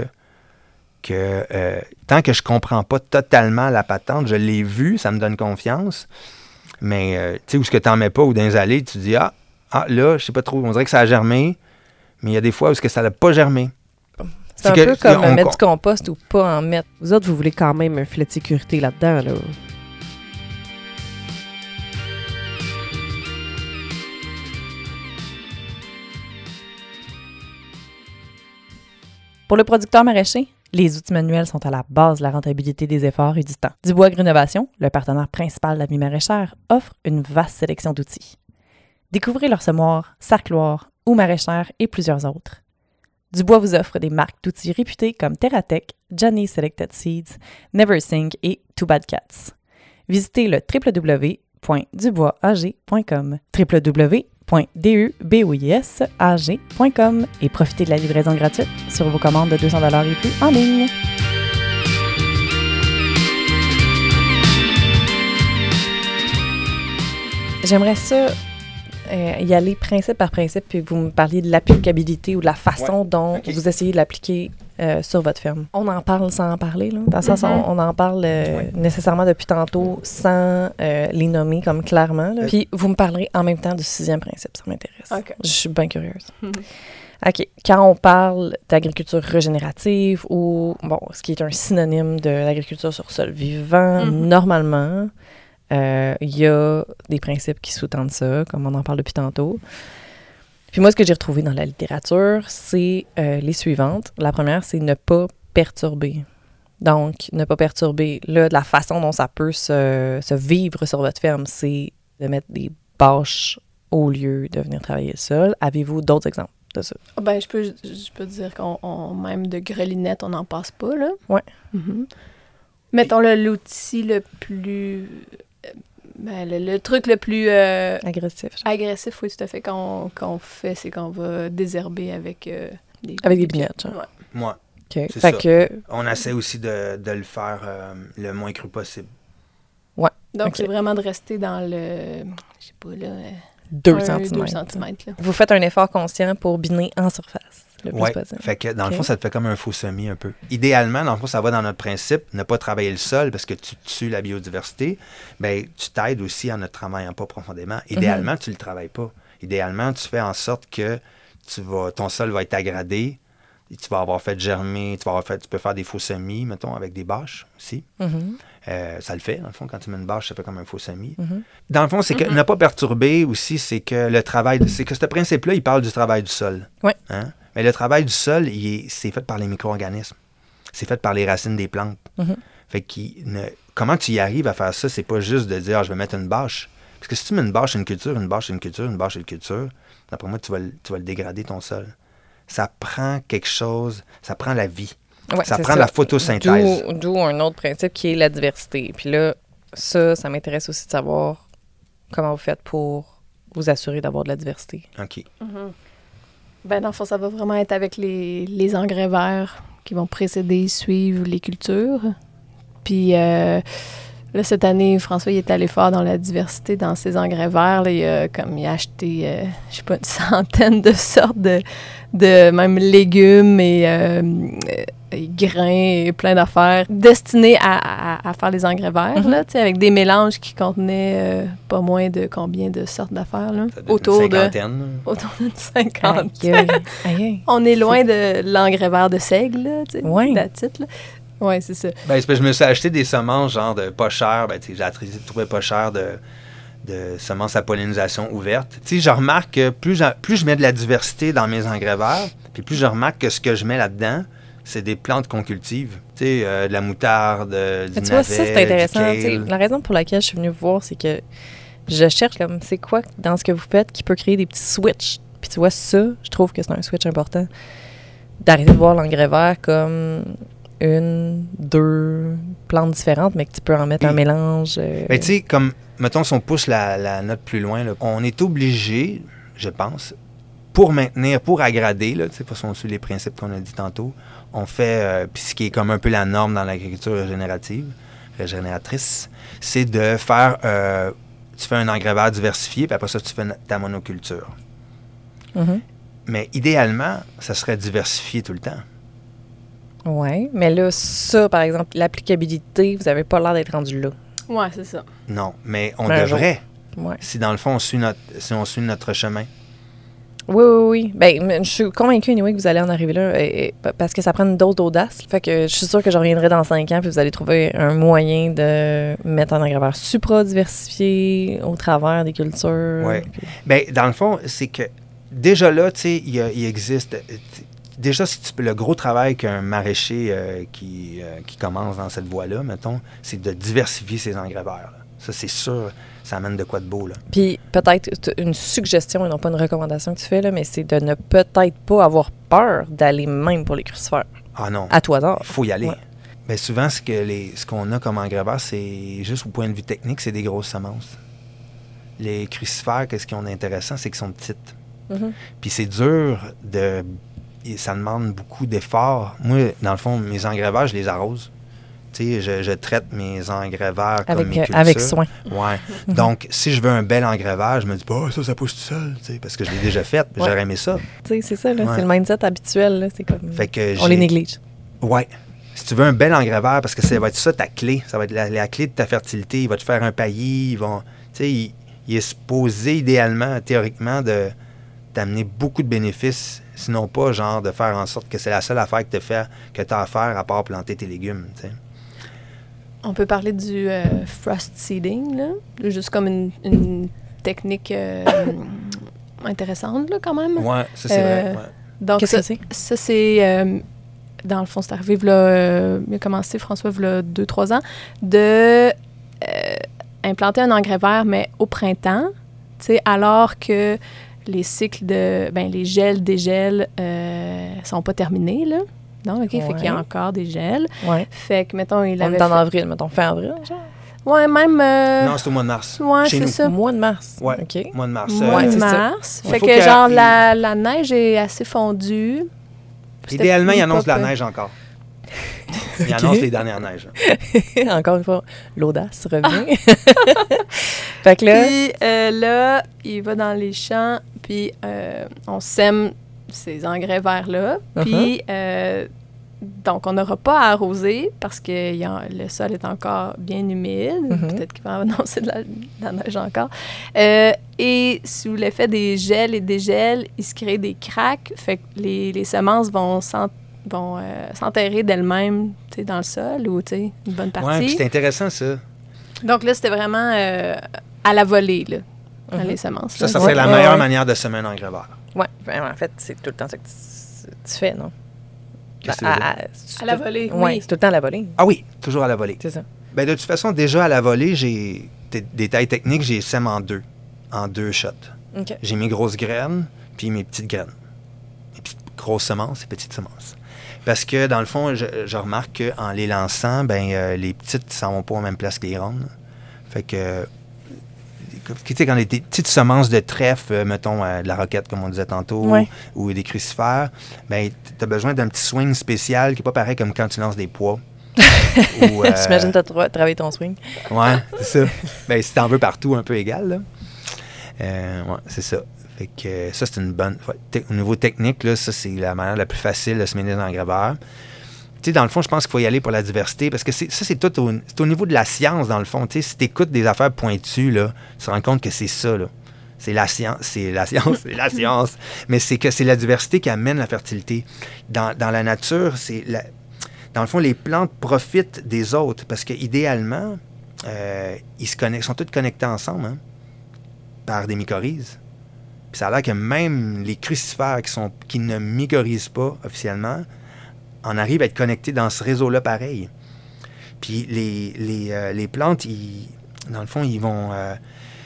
que euh, tant que je comprends pas totalement la patente, je l'ai vu, ça me donne confiance. Mais, euh, tu sais, où ce que tu n'en mets pas ou dans les allées, tu dis, ah, ah, là, je sais pas trop, on dirait que ça a germé, mais il y a des fois où ce que ça n'a pas germé. C'est un que- peu comme on- mettre du compost ou pas en mettre. Vous autres, vous voulez quand même un filet de sécurité là-dedans, là. Pour le producteur maraîcher, les outils manuels sont à la base de la rentabilité des efforts et du temps. Dubois Agrinovation, le partenaire principal de la vie maraîchère, offre une vaste sélection d'outils. Découvrez leur semoir, sarcloir ou maraîchère et plusieurs autres. Dubois vous offre des marques d'outils réputées comme TerraTech, Johnny Selected Seeds, Neversink et Two Bad Cats. Visitez le w w w point dubois a g point com, w w w point duboisag point com et profitez de la livraison gratuite sur vos commandes de deux cents dollars et plus en ligne. J'aimerais ça euh, y aller principe par principe, puis vous me parliez de l'applicabilité ou de la façon Ouais, dont ok. vous essayez de l'appliquer euh, sur votre ferme. On en parle sans en parler, là. Dans le sens, on, on en parle euh, Ouais. nécessairement depuis tantôt sans euh, les nommer comme clairement. là. Euh. Puis vous me parlerez en même temps du sixième principe, ça m'intéresse. Ok. Je suis bien curieuse. OK. Quand on parle d'agriculture régénérative ou, bon, ce qui est un synonyme de l'agriculture sur sol vivant, Mhm. normalement, euh, il y a des principes qui sous-tendent ça, comme on en parle depuis tantôt. Puis moi, ce que j'ai retrouvé dans la littérature, c'est euh, les suivantes. La première, c'est ne pas perturber. Donc, ne pas perturber. Là, de la façon dont ça peut se, se vivre sur votre ferme, c'est de mettre des bâches au lieu de venir travailler le sol. Avez-vous d'autres exemples de ça? Ben, je peux, je peux dire qu'on on- même de grelinettes, on n'en passe pas, là. Ouais. Mhm. Mettons le- l'outil le plus... euh, Ben, le, le truc le plus euh, Agressif. agressif, oui, tout à fait, qu'on qu'on fait, c'est qu'on va désherber avec euh, des... Avec des bignettes, genre. Ouais. Moi, OK. C'est Fait ça. que, on essaie aussi de, de le faire euh, le moins cru possible. Donc, Ok. c'est vraiment de rester dans le... Je sais pas, là... euh, deux un, centimètres. deux centimètres, là. Vous faites un effort conscient pour biner en surface, le plus Oui, possible. fait que dans le Ok. fond, ça te fait comme un faux semis un peu. Idéalement, dans le fond, ça va dans notre principe, ne pas travailler le sol parce que tu tues la biodiversité. Bien, tu t'aides aussi en ne travaillant pas profondément. Idéalement, Mhm. tu ne le travailles pas. Idéalement, tu fais en sorte que tu vas, ton sol va être agradé, et tu vas avoir fait germer, tu, vas avoir fait, tu peux faire des faux semis, mettons, avec des bâches aussi. Mhm, Euh, ça le fait, dans le fond, quand tu mets une bâche, ça fait comme un faux semis. mhm. Dans le fond, c'est que Mhm. ne pas perturber aussi, c'est que le travail, c'est que ce principe-là, il parle du travail du sol. Ouais. Hein? Mais le travail du sol, il est- c'est fait par les micro-organismes. C'est fait par les racines des plantes. Mhm. Fait qu'il ne- comment tu y arrives à faire ça, c'est pas juste de dire, ah, je vais mettre une bâche. Parce que si tu mets une bâche, une culture, une bâche, une culture, une bâche, une culture, d'après moi, tu vas, le- tu vas le dégrader, ton sol. Ça prend quelque chose, ça prend la vie. Ouais, ça c'est prend la photosynthèse. D'où, d'où un autre principe qui est la diversité. Puis là, ça, ça m'intéresse aussi de savoir comment vous faites pour vous assurer d'avoir de la diversité. OK. Mhm. Ben, dans le fond, ça va vraiment être avec les, les engrais verts qui vont précéder, suivre les cultures. Puis euh, là, cette année, François, il est allé fort dans la diversité dans ses engrais verts. Là, il, a, comme, il a acheté, euh, je sais pas, une centaine de sortes de, de même légumes et, euh, et grains et plein d'affaires destinés à, à, à faire les engrais verts, Mhm. là, tu sais, avec des mélanges qui contenaient euh, pas moins de combien de sortes d'affaires, là? Ça donne Autour une de... cinquantaine. Autour d'une cinquantaine. Aïe, aïe. Aïe, aïe. On est loin de l'engrais vert de seigle, là, tu sais, Ouais. that's it, là. Ouais, c'est ça. Ben, c'est parce que je me suis acheté des semences, genre de pas cher. Ben, tu sais, j'ai trouvé pas cher de, de semences à pollinisation ouverte. Tu sais, je remarque que plus, je- plus je mets de la diversité dans mes engrais verts, puis plus je remarque que ce que je mets là-dedans, c'est des plantes qu'on cultive. Tu sais, euh, de la moutarde, euh, du Mais tu vois, ça, navet, c'est intéressant. du Tu sais, kale. la raison pour laquelle je suis venue vous voir, c'est que je cherche comme, c'est quoi dans ce que vous faites qui peut créer des petits switches. Puis tu vois, ça, je trouve que c'est un switch important. D'arrêter de voir l'engrais vert comme une, deux plantes différentes, mais que tu peux en mettre Oui. un mélange. euh, Mais tu sais, comme, mettons, si on pousse la, la note plus loin, là, on est obligé, je pense, pour maintenir, pour aggrader, là, tu sais, parce qu'on suit les principes qu'on a dit tantôt, on fait, euh, puis ce qui est comme un peu la norme dans l'agriculture régénérative, régénératrice, c'est de faire, euh, tu fais un engrais vert diversifié, puis après ça, tu fais ta monoculture. mhm. Mais idéalement, ça serait diversifié tout le temps. Ouais, mais là, ça, par exemple, l'applicabilité, vous n'avez pas l'air d'être rendu là. Ouais, c'est ça. Non, mais on Un devrait, Ouais. si dans le fond, on suit notre, si on suit notre chemin. Oui, oui, oui. Ben, mais je suis convaincue, anyway, que vous allez en arriver là, et- et- pa- parce que ça prend une dose d'audace. Fait que je suis sûre que je reviendrai dans cinq ans, puis vous allez trouver un moyen de mettre un engrais vert supra-diversifié au travers des cultures. Ouais. Puis- Bien, dans le fond, c'est que déjà là, tu sais, il y a- il existe. euh, t- Déjà, si tu peux, le gros travail qu'un maraîcher euh, qui, euh, qui commence dans cette voie-là, mettons, c'est de diversifier ses engrais verts. là. Ça, c'est sûr, ça amène de quoi de beau. Là. Puis peut-être t- une suggestion, et non pas une recommandation que tu fais, là, mais c'est de ne peut-être pas avoir peur d'aller même pour les crucifères. Ah non, À toi d'or. il faut y aller. Ouais. Bien, souvent, ce, que les, ce qu'on a comme engrais verts, c'est juste au point de vue technique, c'est des grosses semences. Les crucifères, qu'est-ce qu'ils ont d'intéressant, c'est qu'ils sont petites. Mhm. Puis c'est dur de... et ça demande beaucoup d'efforts. Moi, dans le fond, mes engrais verts, je les arrose. Tu sais, je, je traite mes engrais verts comme Avec, mes euh, cultures. avec soin. Ouais. Donc, si je veux un bel engrais vert, je me dis, bah, ça, ça pousse tout seul, tu sais, parce que je l'ai déjà fait, puis Ouais. j'aurais aimé ça. Tu sais, c'est ça, là. Ouais. C'est le mindset habituel, là. C'est comme. Fait que on j'ai- les néglige. Ouais. Si tu veux un bel engrais vert, parce que ça va être ça ta clé, ça va être la, la clé de ta fertilité, il va te faire un paillis, ils vont, tu sais, il, il est supposé idéalement, théoriquement, de t'amener beaucoup de bénéfices, sinon pas genre de faire en sorte que c'est la seule affaire que tu fais, que tu as à faire à part planter tes légumes, tu sais. On peut parler du euh, frost seeding, là, juste comme une, une technique euh, intéressante, là, quand même. Ouais, ça c'est Euh, vrai. Ouais. Donc, Qu'est-ce ça, que c'est? ça, c'est... euh, dans le fond, c'est arrivé, v'là, euh, il a commencé, François, il y a deux, trois ans, de euh, implanter un engrais vert, mais au printemps, tu sais, alors que les cycles de, ben, les gels, dégels euh, sont pas terminés, là. Non, OK, Ouais. fait qu'il y a encore des gels. Ouais. Fait que, mettons, il On avait est en fait... avril, mettons, fin avril, genre? Ouais, même... euh, Non, c'est au mois de mars. ouais, chez c'est nous. ça. Mois de mars. Ouais. OK. Mois de mars. Mois euh, de c'est ça. mars. Il Fait faut que, que- genre, il- la, la neige est assez fondue. C'était Idéalement, il pas annonce de la pire. neige encore. Il annonce les dernières neiges. Encore une fois, l'audace revient. Fait que là, Puis euh, là, il va dans les champs, puis euh, on sème ces engrais verts-là. Puis, euh, donc, on n'aura pas à arroser parce que y a- le sol est encore bien humide. Mhm. Peut-être qu'il va annoncer de la, de la neige encore. Euh, et sous l'effet des gels et des gels, il se crée des craques. Fait que les, les semences vont s'en- vont euh, s'enterrer d'elles-mêmes, tu sais, dans le sol ou, tu sais, une bonne Oui, partie. puis c'est intéressant, ça. Donc là, c'était vraiment euh, à la volée, là, dans Mhm. les semences. Ça, là. ça Ouais, serait la ouais, meilleure ouais. manière de semer un engrais vert. ouais, vraiment, en fait, c'est tout le temps ça que tu, tu fais, non? Qu'est-ce que tu veux dire? À, à- c'est À la tout- volée, ouais, oui. c'est tout le temps à la volée. Ah oui, toujours à la volée. C'est ça. Ben, de toute façon, déjà à la volée, j'ai des, des tailles techniques, j'ai sème en deux, en deux shots. OK. J'ai mes grosses graines, puis mes petites graines. Mes petites grosses semences et petites semences. Parce que, dans le fond, je, je remarque qu'en les lançant, ben, euh, les petites ne s'en vont pas aux mêmes places que les grandes. Fait que, tu sais, quand les des petites semences de trèfle, euh, mettons, euh, de la roquette, comme on disait tantôt, Ouais. ou des crucifères, ben, tu as besoin d'un petit swing spécial qui n'est pas pareil comme quand tu lances des pois. Ou, euh, J'imagine que tu as travaillé ton swing. Ouais, c'est ça. Ben, si t'en veux partout, un peu égal, là. Euh, ouais, c'est ça. Fait que euh, ça, c'est une bonne... ouais, te- au niveau technique, là, ça, c'est la manière la plus facile de se mener dans le graveur. Tu sais, dans le fond, je pense qu'il faut y aller pour la diversité, parce que c'est, ça, c'est tout au, c'est au niveau de la science, dans le fond. Tu sais, si t'écoutes des affaires pointues, là, tu te rends compte que c'est ça, là. C'est la science, c'est la science, c'est la science. Mais c'est que c'est la diversité qui amène la fertilité. Dans, dans la nature, c'est... La, dans le fond, les plantes profitent des autres, parce qu'idéalement, euh, ils se connectent, sont tous connectés ensemble, hein, par des mycorhizes. Puis ça a l'air que même les crucifères qui, sont, qui ne mycorhizent pas officiellement en arrivent à être connectés dans ce réseau-là pareil. Puis les, les, euh, les plantes, ils, dans le fond, ils vont... Euh,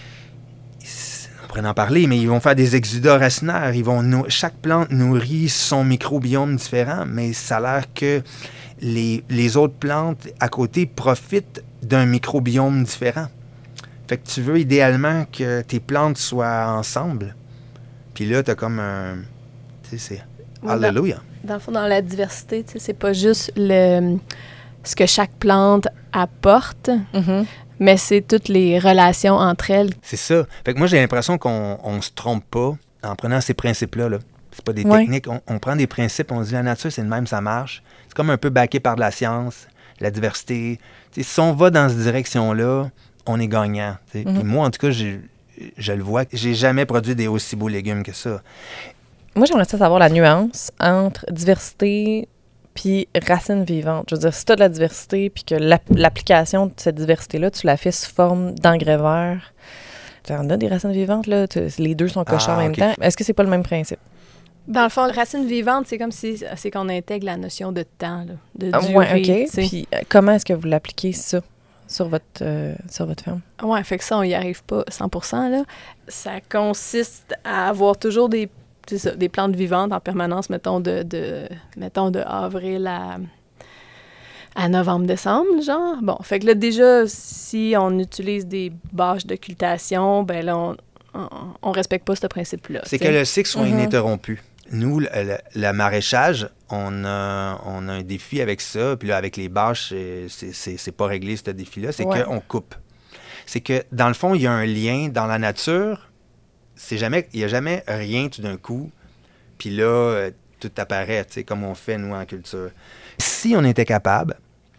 ils- on pourrait en parler, mais ils vont faire des exudats racinaires. Ils vont nou- chaque plante nourrit son microbiome différent, mais ça a l'air que les, les autres plantes à côté profitent d'un microbiome différent. Fait que tu veux idéalement que tes plantes soient ensemble. Puis là, t'as comme un... Tu sais, c'est... Ouais, Alléluia. Dans le fond, dans la diversité, tu sais, c'est pas juste le, ce que chaque plante apporte, Mhm. mais c'est toutes les relations entre elles. C'est ça. Fait que moi, j'ai l'impression qu'on on se trompe pas en prenant ces principes-là. Là. C'est pas des Ouais. techniques. On, on prend des principes, on se dit la nature, c'est le même, ça marche. C'est comme un peu backé par de la science, la diversité. Tu sais, si on va dans cette direction-là, on est gagnant. Tu sais. Mhm. Puis moi, en tout cas, j'ai- je le vois. J'ai jamais produit des aussi beaux légumes que ça. Moi, j'aimerais ça savoir la nuance entre diversité puis racine vivante. Je veux dire, si tu as de la diversité puis que l'app- l'application de cette diversité-là, tu la fais sous forme d'engrais verts, tu en as des racines vivantes, là, tu- les deux sont cochés Ah, en même ok. temps. Est-ce que c'est pas le même principe? Dans le fond, racine vivante, c'est comme si c'est qu'on intègre la notion de temps, là, de Ah, durée. ouais, tu OK. sais. Puis euh, comment est-ce que vous l'appliquez, ça, sur votre, euh, sur votre ferme? Ouais, fait que ça, on y arrive pas cent pour cent, là. Ça consiste à avoir toujours des, c'est ça, des plantes vivantes en permanence, mettons, de, de, mettons, de avril à, à novembre-décembre, genre. Bon, fait que là, déjà, si on utilise des bâches d'occultation, ben là, on, on, on respecte pas ce principe-là. C'est tu que sais. le cycle soit Mhm. ininterrompu. Nous, le, le- le maraîchage, on a, on a un défi avec ça. Puis là, avec les bâches, c'est- c'est c'est- c'est pas réglé, ce défi-là. C'est Ouais. qu'on coupe. C'est que, dans le fond, il y a un lien dans la nature. C'est jamais, il n'y a jamais rien tout d'un coup. Puis là, euh, tout apparaît, tu sais, comme on fait, nous, en culture. Si on était capable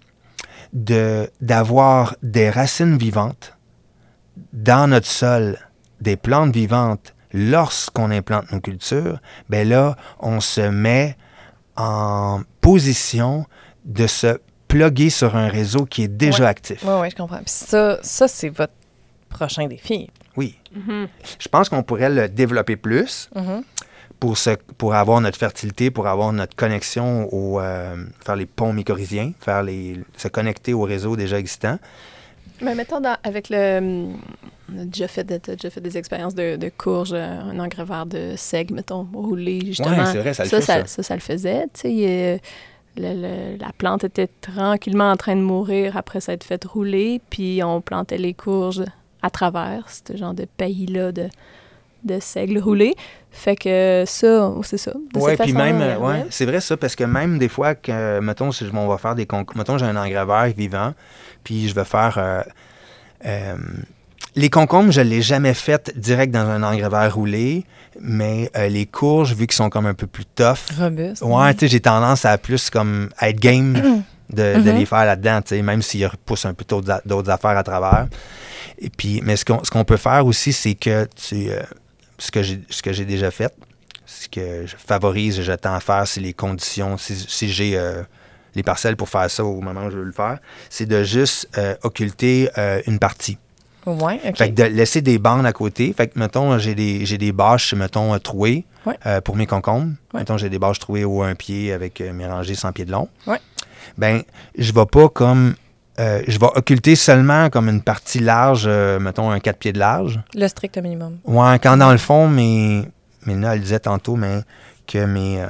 de, d'avoir des racines vivantes dans notre sol, des plantes vivantes, lorsqu'on implante nos cultures, ben là, on se met en position de se plugger sur un réseau qui est déjà Ouais. actif. Oui, oui, je comprends. Puis ça, ça c'est votre prochain défi. Oui. Mhm. Je pense qu'on pourrait le développer plus Mhm. pour, se, pour avoir notre fertilité, pour avoir notre connexion, au, euh, faire les ponts mycorhiziens, faire les, se connecter au réseau déjà existant. Mais mettons, dans, avec le... On a déjà fait, de, t'as déjà fait des expériences de, de courge, un engrevert de seigle, mettons, roulé, justement. Oui, c'est vrai, ça le ça, fait, ça. ça. Ça, ça le faisait, tu sais. Il, le, le, la plante était tranquillement en train de mourir après s'être faite rouler, puis on plantait les courges à travers, ce genre de pays-là de, de seigle roulé. Fait que ça, c'est ça. Oui, puis même, euh, ouais, c'est vrai ça, parce que même des fois, que, mettons, si on va faire des concours, mettons, j'ai un engreveur vivant, puis je vais faire... Euh, euh, les concombres, je ne l'ai jamais fait direct dans un engreveur roulé, mais euh, les courges, vu qu'ils sont comme un peu plus tough... Robustes. Ouais, tu sais, j'ai tendance à plus comme à être game de, mm-hmm. de les faire là-dedans, tu sais, même s'ils repoussent un peu d'autres, d'autres affaires à travers. Et puis, mais ce qu'on, ce qu'on peut faire aussi, c'est que tu... Euh, ce que j'ai, ce que j'ai déjà fait, ce que je favorise et je tends à faire, c'est les conditions, si, si j'ai euh, les parcelles pour faire ça au moment où je veux le faire, c'est de juste euh, occulter euh, une partie. Ouais, OK. Fait que de laisser des bandes à côté. Fait que, mettons, j'ai des, j'ai des bâches, mettons, trouées ouais. euh, pour mes concombres. Ouais. Mettons, j'ai des bâches trouées au un pied avec euh, mes rangées cent pieds de long. Ouais. Ben, je vais pas comme... Euh, je vais occulter seulement comme une partie large, euh, mettons, un quatre pieds de large. Le strict minimum. Ouais, quand dans le fond, mes... Mélina, elle disait tantôt, mais que mes... Euh,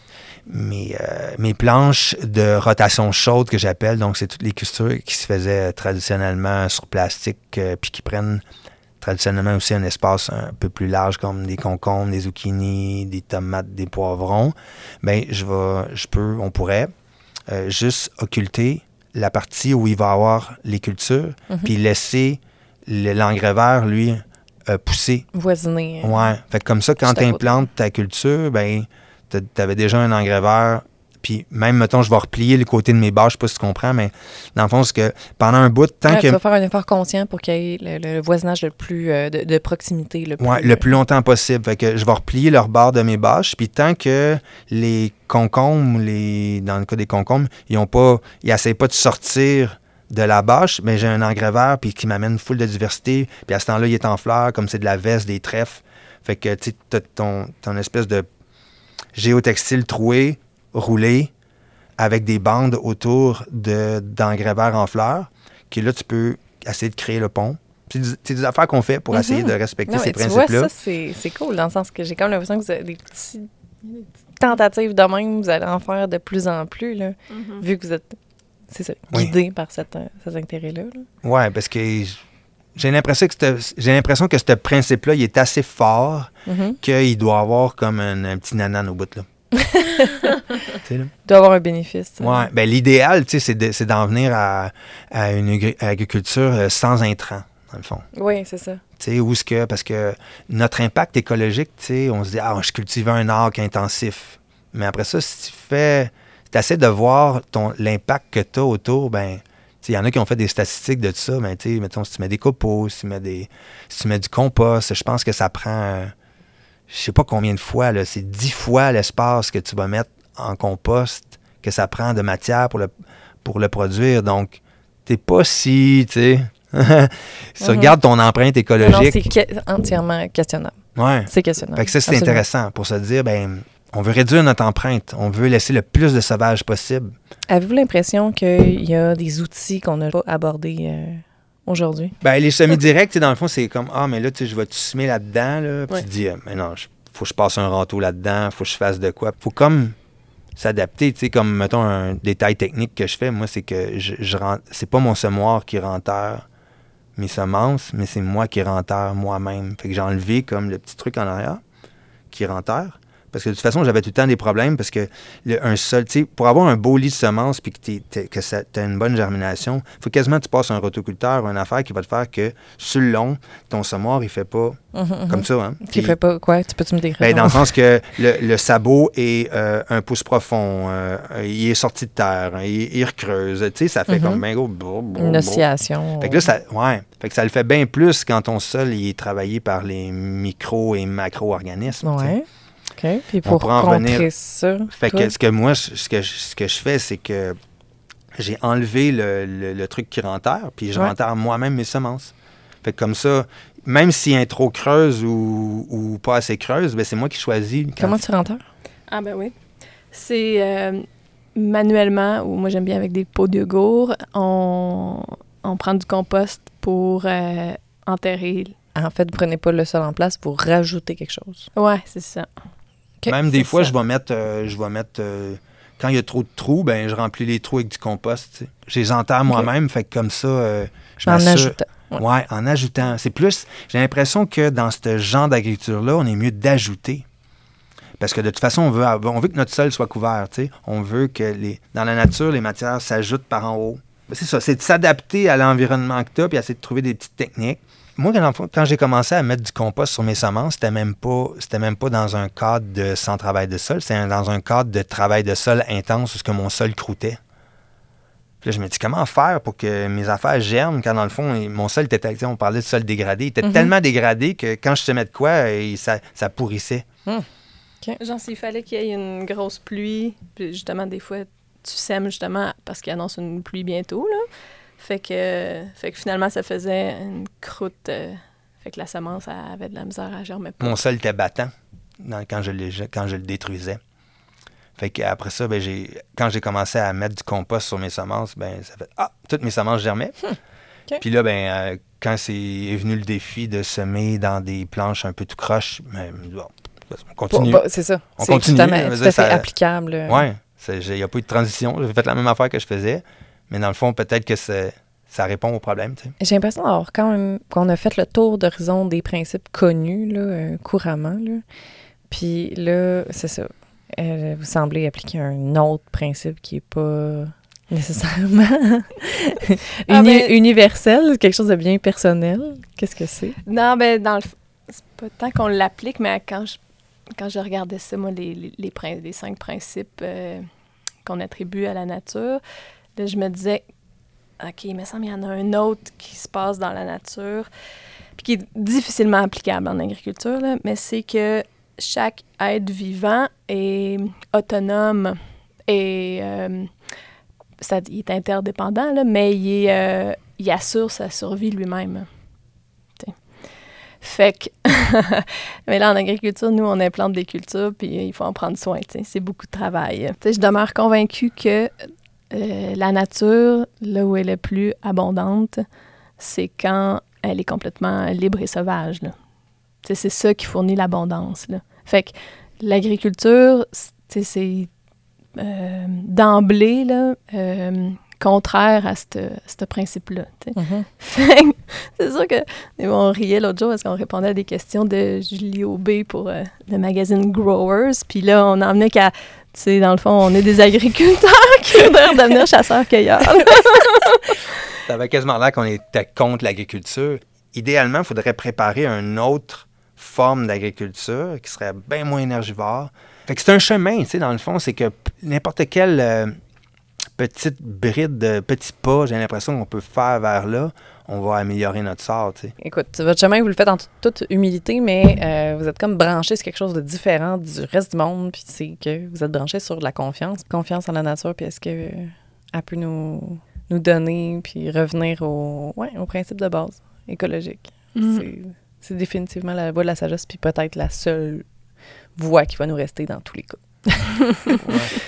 Mes, euh, mes planches de rotation chaude que j'appelle, donc c'est toutes les custures qui se faisaient traditionnellement sur plastique, euh, puis qui prennent traditionnellement aussi un espace un peu plus large comme des concombres, des zucchini, des tomates, des poivrons. Bien, je vais, je peux, on pourrait euh, juste occulter la partie où il va y avoir les cultures, mm-hmm. puis laisser le, l'engreveur, lui, euh, pousser. Voisiner. Euh, ouais. Fait que comme ça, quand tu implantes ta culture, bien, tu avais déjà un engreveur, puis même, mettons, je vais replier le côté de mes bâches, je sais pas si tu comprends, mais dans le fond, c'est que pendant un bout de temps... Ouais, que... tu vas faire un effort conscient pour qu'il y ait le, le voisinage le plus euh, de, de proximité. Le plus, ouais, le plus longtemps possible. Fait que je vais replier leur bord de mes bâches, puis tant que les concombres, les, dans le cas des concombres, ils ont pas, ils n'essayent pas de sortir de la bâche, mais j'ai un engreveur puis qui m'amène full de diversité, puis à ce temps-là, il est en fleurs, comme c'est de la veste, des trèfles. Fait que, tu sais, t'as ton, ton espèce de géotextile troué, roulé, avec des bandes autour de, d'engreveurs en fleurs, qui là, tu peux essayer de créer le pont. C'est des, c'est des affaires qu'on fait pour mm-hmm. essayer de respecter non, ces tu principes-là. Tu vois, ça, c'est, c'est cool, dans le sens que j'ai comme l'impression que vous avez des, petits, des petites tentatives de même, vous allez en faire de plus en plus, là, mm-hmm. vu que vous êtes, c'est ça, guidé oui. par cette, cet intérêt-là. Oui, parce que j'ai l'impression que ce, j'ai l'impression que ce principe-là, il est assez fort mm-hmm. qu'il doit avoir comme un, un petit nanan au bout, là. Il doit avoir un bénéfice. Oui, ben l'idéal, tu sais, c'est, de, c'est d'en venir à, à une agriculture sans intrants, dans le fond. Oui, c'est ça. Tu sais, où est-ce que, parce que notre impact écologique, tu sais, on se dit, ah, je cultive un arc intensif. Mais après ça, si tu fais, si tu essaies de voir ton, l'impact que tu as autour, ben, il y en a qui ont fait des statistiques de ça, mais tu sais, mettons, si tu mets des copeaux, si tu mets, des, si tu mets du compost, je pense que ça prend, euh, je sais pas combien de fois, là, c'est dix fois l'espace que tu vas mettre en compost que ça prend de matière pour le, pour le produire. Donc, t'es pas si, tu sais, si tu mm-hmm. regardes ton empreinte écologique. Non, c'est que- entièrement questionnable. Ouais. C'est questionnable. Fait que ça, c'est Absolument. intéressant pour se dire, ben, on veut réduire notre empreinte. On veut laisser le plus de sauvages possible. Avez-vous l'impression qu'il y a des outils qu'on n'a pas abordés euh, aujourd'hui? Ben, les semi-directs, dans le fond, c'est comme, ah, mais là, tu sais, je vais te semer là-dedans, là. Puis ouais. tu te dis, mais non, il faut que je passe un râteau là-dedans, faut que je fasse de quoi. Faut comme s'adapter, tu sais, comme, mettons, un détail technique que je fais, moi, c'est que je, je rentre, c'est pas mon semoir qui renterre mes semences, mais c'est moi qui renterre moi-même. Fait que j'ai enlevé comme le petit truc en arrière qui renterre. Parce que de toute façon, j'avais tout le temps des problèmes parce que le, un sol, tu sais, pour avoir un beau lit de semences puis que tu as une bonne germination, il faut quasiment que tu passes un rotoculteur ou une affaire qui va te faire que sur le long, ton semoir, il fait pas mm-hmm. comme ça. Hein? Qui fait pas quoi? Tu peux-tu me décrire? Ben, dans le sens que le, le sabot est euh, un pouce profond, euh, il est sorti de terre, hein, il, il recreuse, tu sais, ça fait mm-hmm. comme ben gros... Brr, brr, une oscillation. Fait que là, ça, ouais, fait que ça le fait bien plus quand ton sol il est travaillé par les micro- et macro-organismes. Ouais. OK. Puis pour contrer ça. Fait que ce que moi, ce que, ce que je fais, c'est que j'ai enlevé le, le, le truc qui renterre, puis je ouais. renterre moi-même mes semences. Fait que comme ça, même si elle est trop creuse ou, ou pas assez creuse, ben c'est moi qui choisis. Comment tu rentres? Ah ben oui. C'est euh, manuellement, ou moi j'aime bien avec des pots de yogourt, on, on prend du compost pour euh, enterrer. En fait, vous prenez pas le sol en place, vous rajoutez quelque chose. Ouais, c'est ça. Okay, même des fois, ça. je vais mettre... Euh, je vais mettre euh, quand il y a trop de trous, ben je remplis les trous avec du compost. T'sais. Je les enterre okay. moi-même, fait que comme ça, euh, je m'assure... En ajoutant. Ouais. ouais, en ajoutant. C'est plus... J'ai l'impression que dans ce genre d'agriculture-là, on est mieux d'ajouter. Parce que de toute façon, on veut, on veut que notre sol soit couvert. T'sais. On veut que les, dans la nature, les matières s'ajoutent par en haut. C'est ça, c'est de s'adapter à l'environnement que tu as puis essayer de trouver des petites techniques. Moi, quand, quand j'ai commencé à mettre du compost sur mes semences, c'était même pas, c'était même pas dans un cadre de sans travail de sol, c'était dans un cadre de travail de sol intense où ce que mon sol croûtait. Puis là, je me dis, comment faire pour que mes affaires germent quand, dans le fond, mon sol était, on parlait de sol dégradé, il était mm-hmm. tellement dégradé que quand je semais de quoi, ça, ça pourrissait. Mm. Okay. Genre, s'il fallait qu'il y ait une grosse pluie, puis justement, des fois, tu sèmes justement parce qu'il annonce une pluie bientôt, là. Fait que, fait que finalement, ça faisait une croûte. Euh, fait que la semence elle avait de la misère à germer pas. Mon sol était battant dans, quand, je le, quand je le détruisais. Fait qu'après ça, ben, j'ai, quand j'ai commencé à mettre du compost sur mes semences, ben, ça fait Ah, toutes mes semences germaient. Hmm. Okay. Puis là, ben, euh, quand c'est venu le défi de semer dans des planches un peu tout croche, ben, bon, on continue. Bon, bon, c'est ça. On c'est continue. Tout à, tout à fait ça, applicable. Oui, il n'y a pas eu de transition. J'ai fait la même affaire que je faisais. Mais dans le fond, peut-être que c'est, ça répond au problème. Tu sais. J'ai l'impression d'avoir quand même qu'on a fait le tour d'horizon des principes connus là, euh, couramment. Là. Puis là, c'est ça. Euh, vous semblez appliquer un autre principe qui n'est pas nécessairement uni- ah ben, universel, quelque chose de bien personnel. Qu'est-ce que c'est? Non, ben dans le c'est pas tant qu'on l'applique, mais quand je, quand je regardais ça, moi, les, les, les, prin- les cinq principes euh, qu'on attribue à la nature, là, je me disais, OK, il me semble qu'il y en a un autre qui se passe dans la nature, puis qui est difficilement applicable en agriculture, là, mais c'est que chaque être vivant est autonome et euh, ça, il est interdépendant, là, mais il, est, euh, il assure sa survie lui-même. T'sais. Fait que, mais là, en agriculture, nous, on implante des cultures, puis il faut en prendre soin. T'sais. C'est beaucoup de travail. T'sais, je demeure convaincue que Euh, la nature, là où elle est plus abondante, c'est quand elle est complètement libre et sauvage. Là. C'est ça qui fournit l'abondance. Là. Fait que l'agriculture, c'est euh, d'emblée là, euh, contraire à ce principe-là. Mm-hmm. Fait que c'est sûr que on riait l'autre jour parce qu'on répondait à des questions de Julie Aubé pour euh, le magazine Growers. Puis là, on en venait qu'à Tu sais, dans le fond, on est des agriculteurs qui voudraient devenir chasseurs-cueilleurs. Ça avait quasiment l'air qu'on était contre l'agriculture. Idéalement, il faudrait préparer une autre forme d'agriculture qui serait bien moins énergivore. Fait que c'est un chemin, tu sais, dans le fond, c'est que n'importe quelle euh, petite bride, de petit pas, j'ai l'impression qu'on peut faire vers là, on va améliorer notre sort, tu sais. Écoute, votre chemin, vous le faites en toute, toute humilité, mais euh, vous êtes comme branché sur quelque chose de différent du reste du monde, puis c'est que vous êtes branché sur de la confiance, confiance en la nature, puis est-ce qu'elle euh, peut nous, nous donner, puis revenir au, ouais, au principe de base écologique. Mm-hmm. C'est, c'est définitivement la voie de la sagesse, puis peut-être la seule voie qui va nous rester dans tous les cas. Ouais.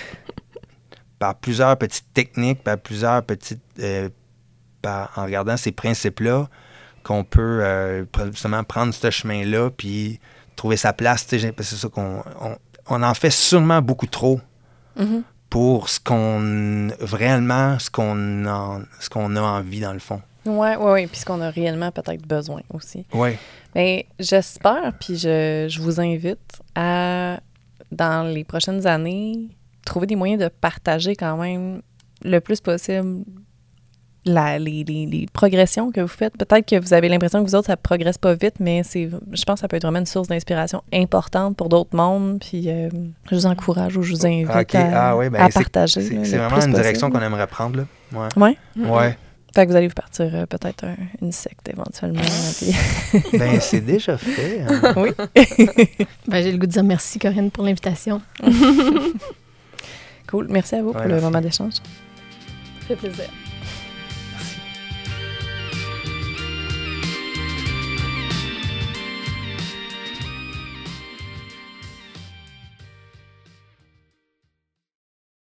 Par plusieurs petites techniques, par plusieurs petites... Euh, Par, en regardant ces principes-là, qu'on peut euh, justement prendre ce chemin-là puis trouver sa place. C'est ça qu'on on, on en fait sûrement beaucoup trop mm-hmm. pour ce qu'on réellement ce qu'on en, ce qu'on a envie dans le fond. Oui, oui, oui. Puis ce qu'on a réellement peut-être besoin aussi. Oui. Mais j'espère, puis je, je vous invite à, dans les prochaines années, trouver des moyens de partager quand même le plus possible La, les, les, les progressions que vous faites. Peut-être que vous avez l'impression que vous autres, ça ne progresse pas vite, mais c'est, je pense que ça peut être vraiment une source d'inspiration importante pour d'autres mondes. Puis euh, je vous encourage ou je vous invite okay. à, ah, oui, ben, à partager. C'est, là, c'est vraiment une direction possible. Qu'on aimerait prendre. Là. Ouais. Oui? Mm-hmm. Ouais. Fait que vous allez vous partir euh, peut-être un, une secte éventuellement. Puis... ben, c'est déjà fait. Hein. Oui. ben, j'ai le goût de dire merci, Corinne, pour l'invitation. Cool. Merci à vous ouais, pour merci. Le moment d'échange. Ça fait plaisir.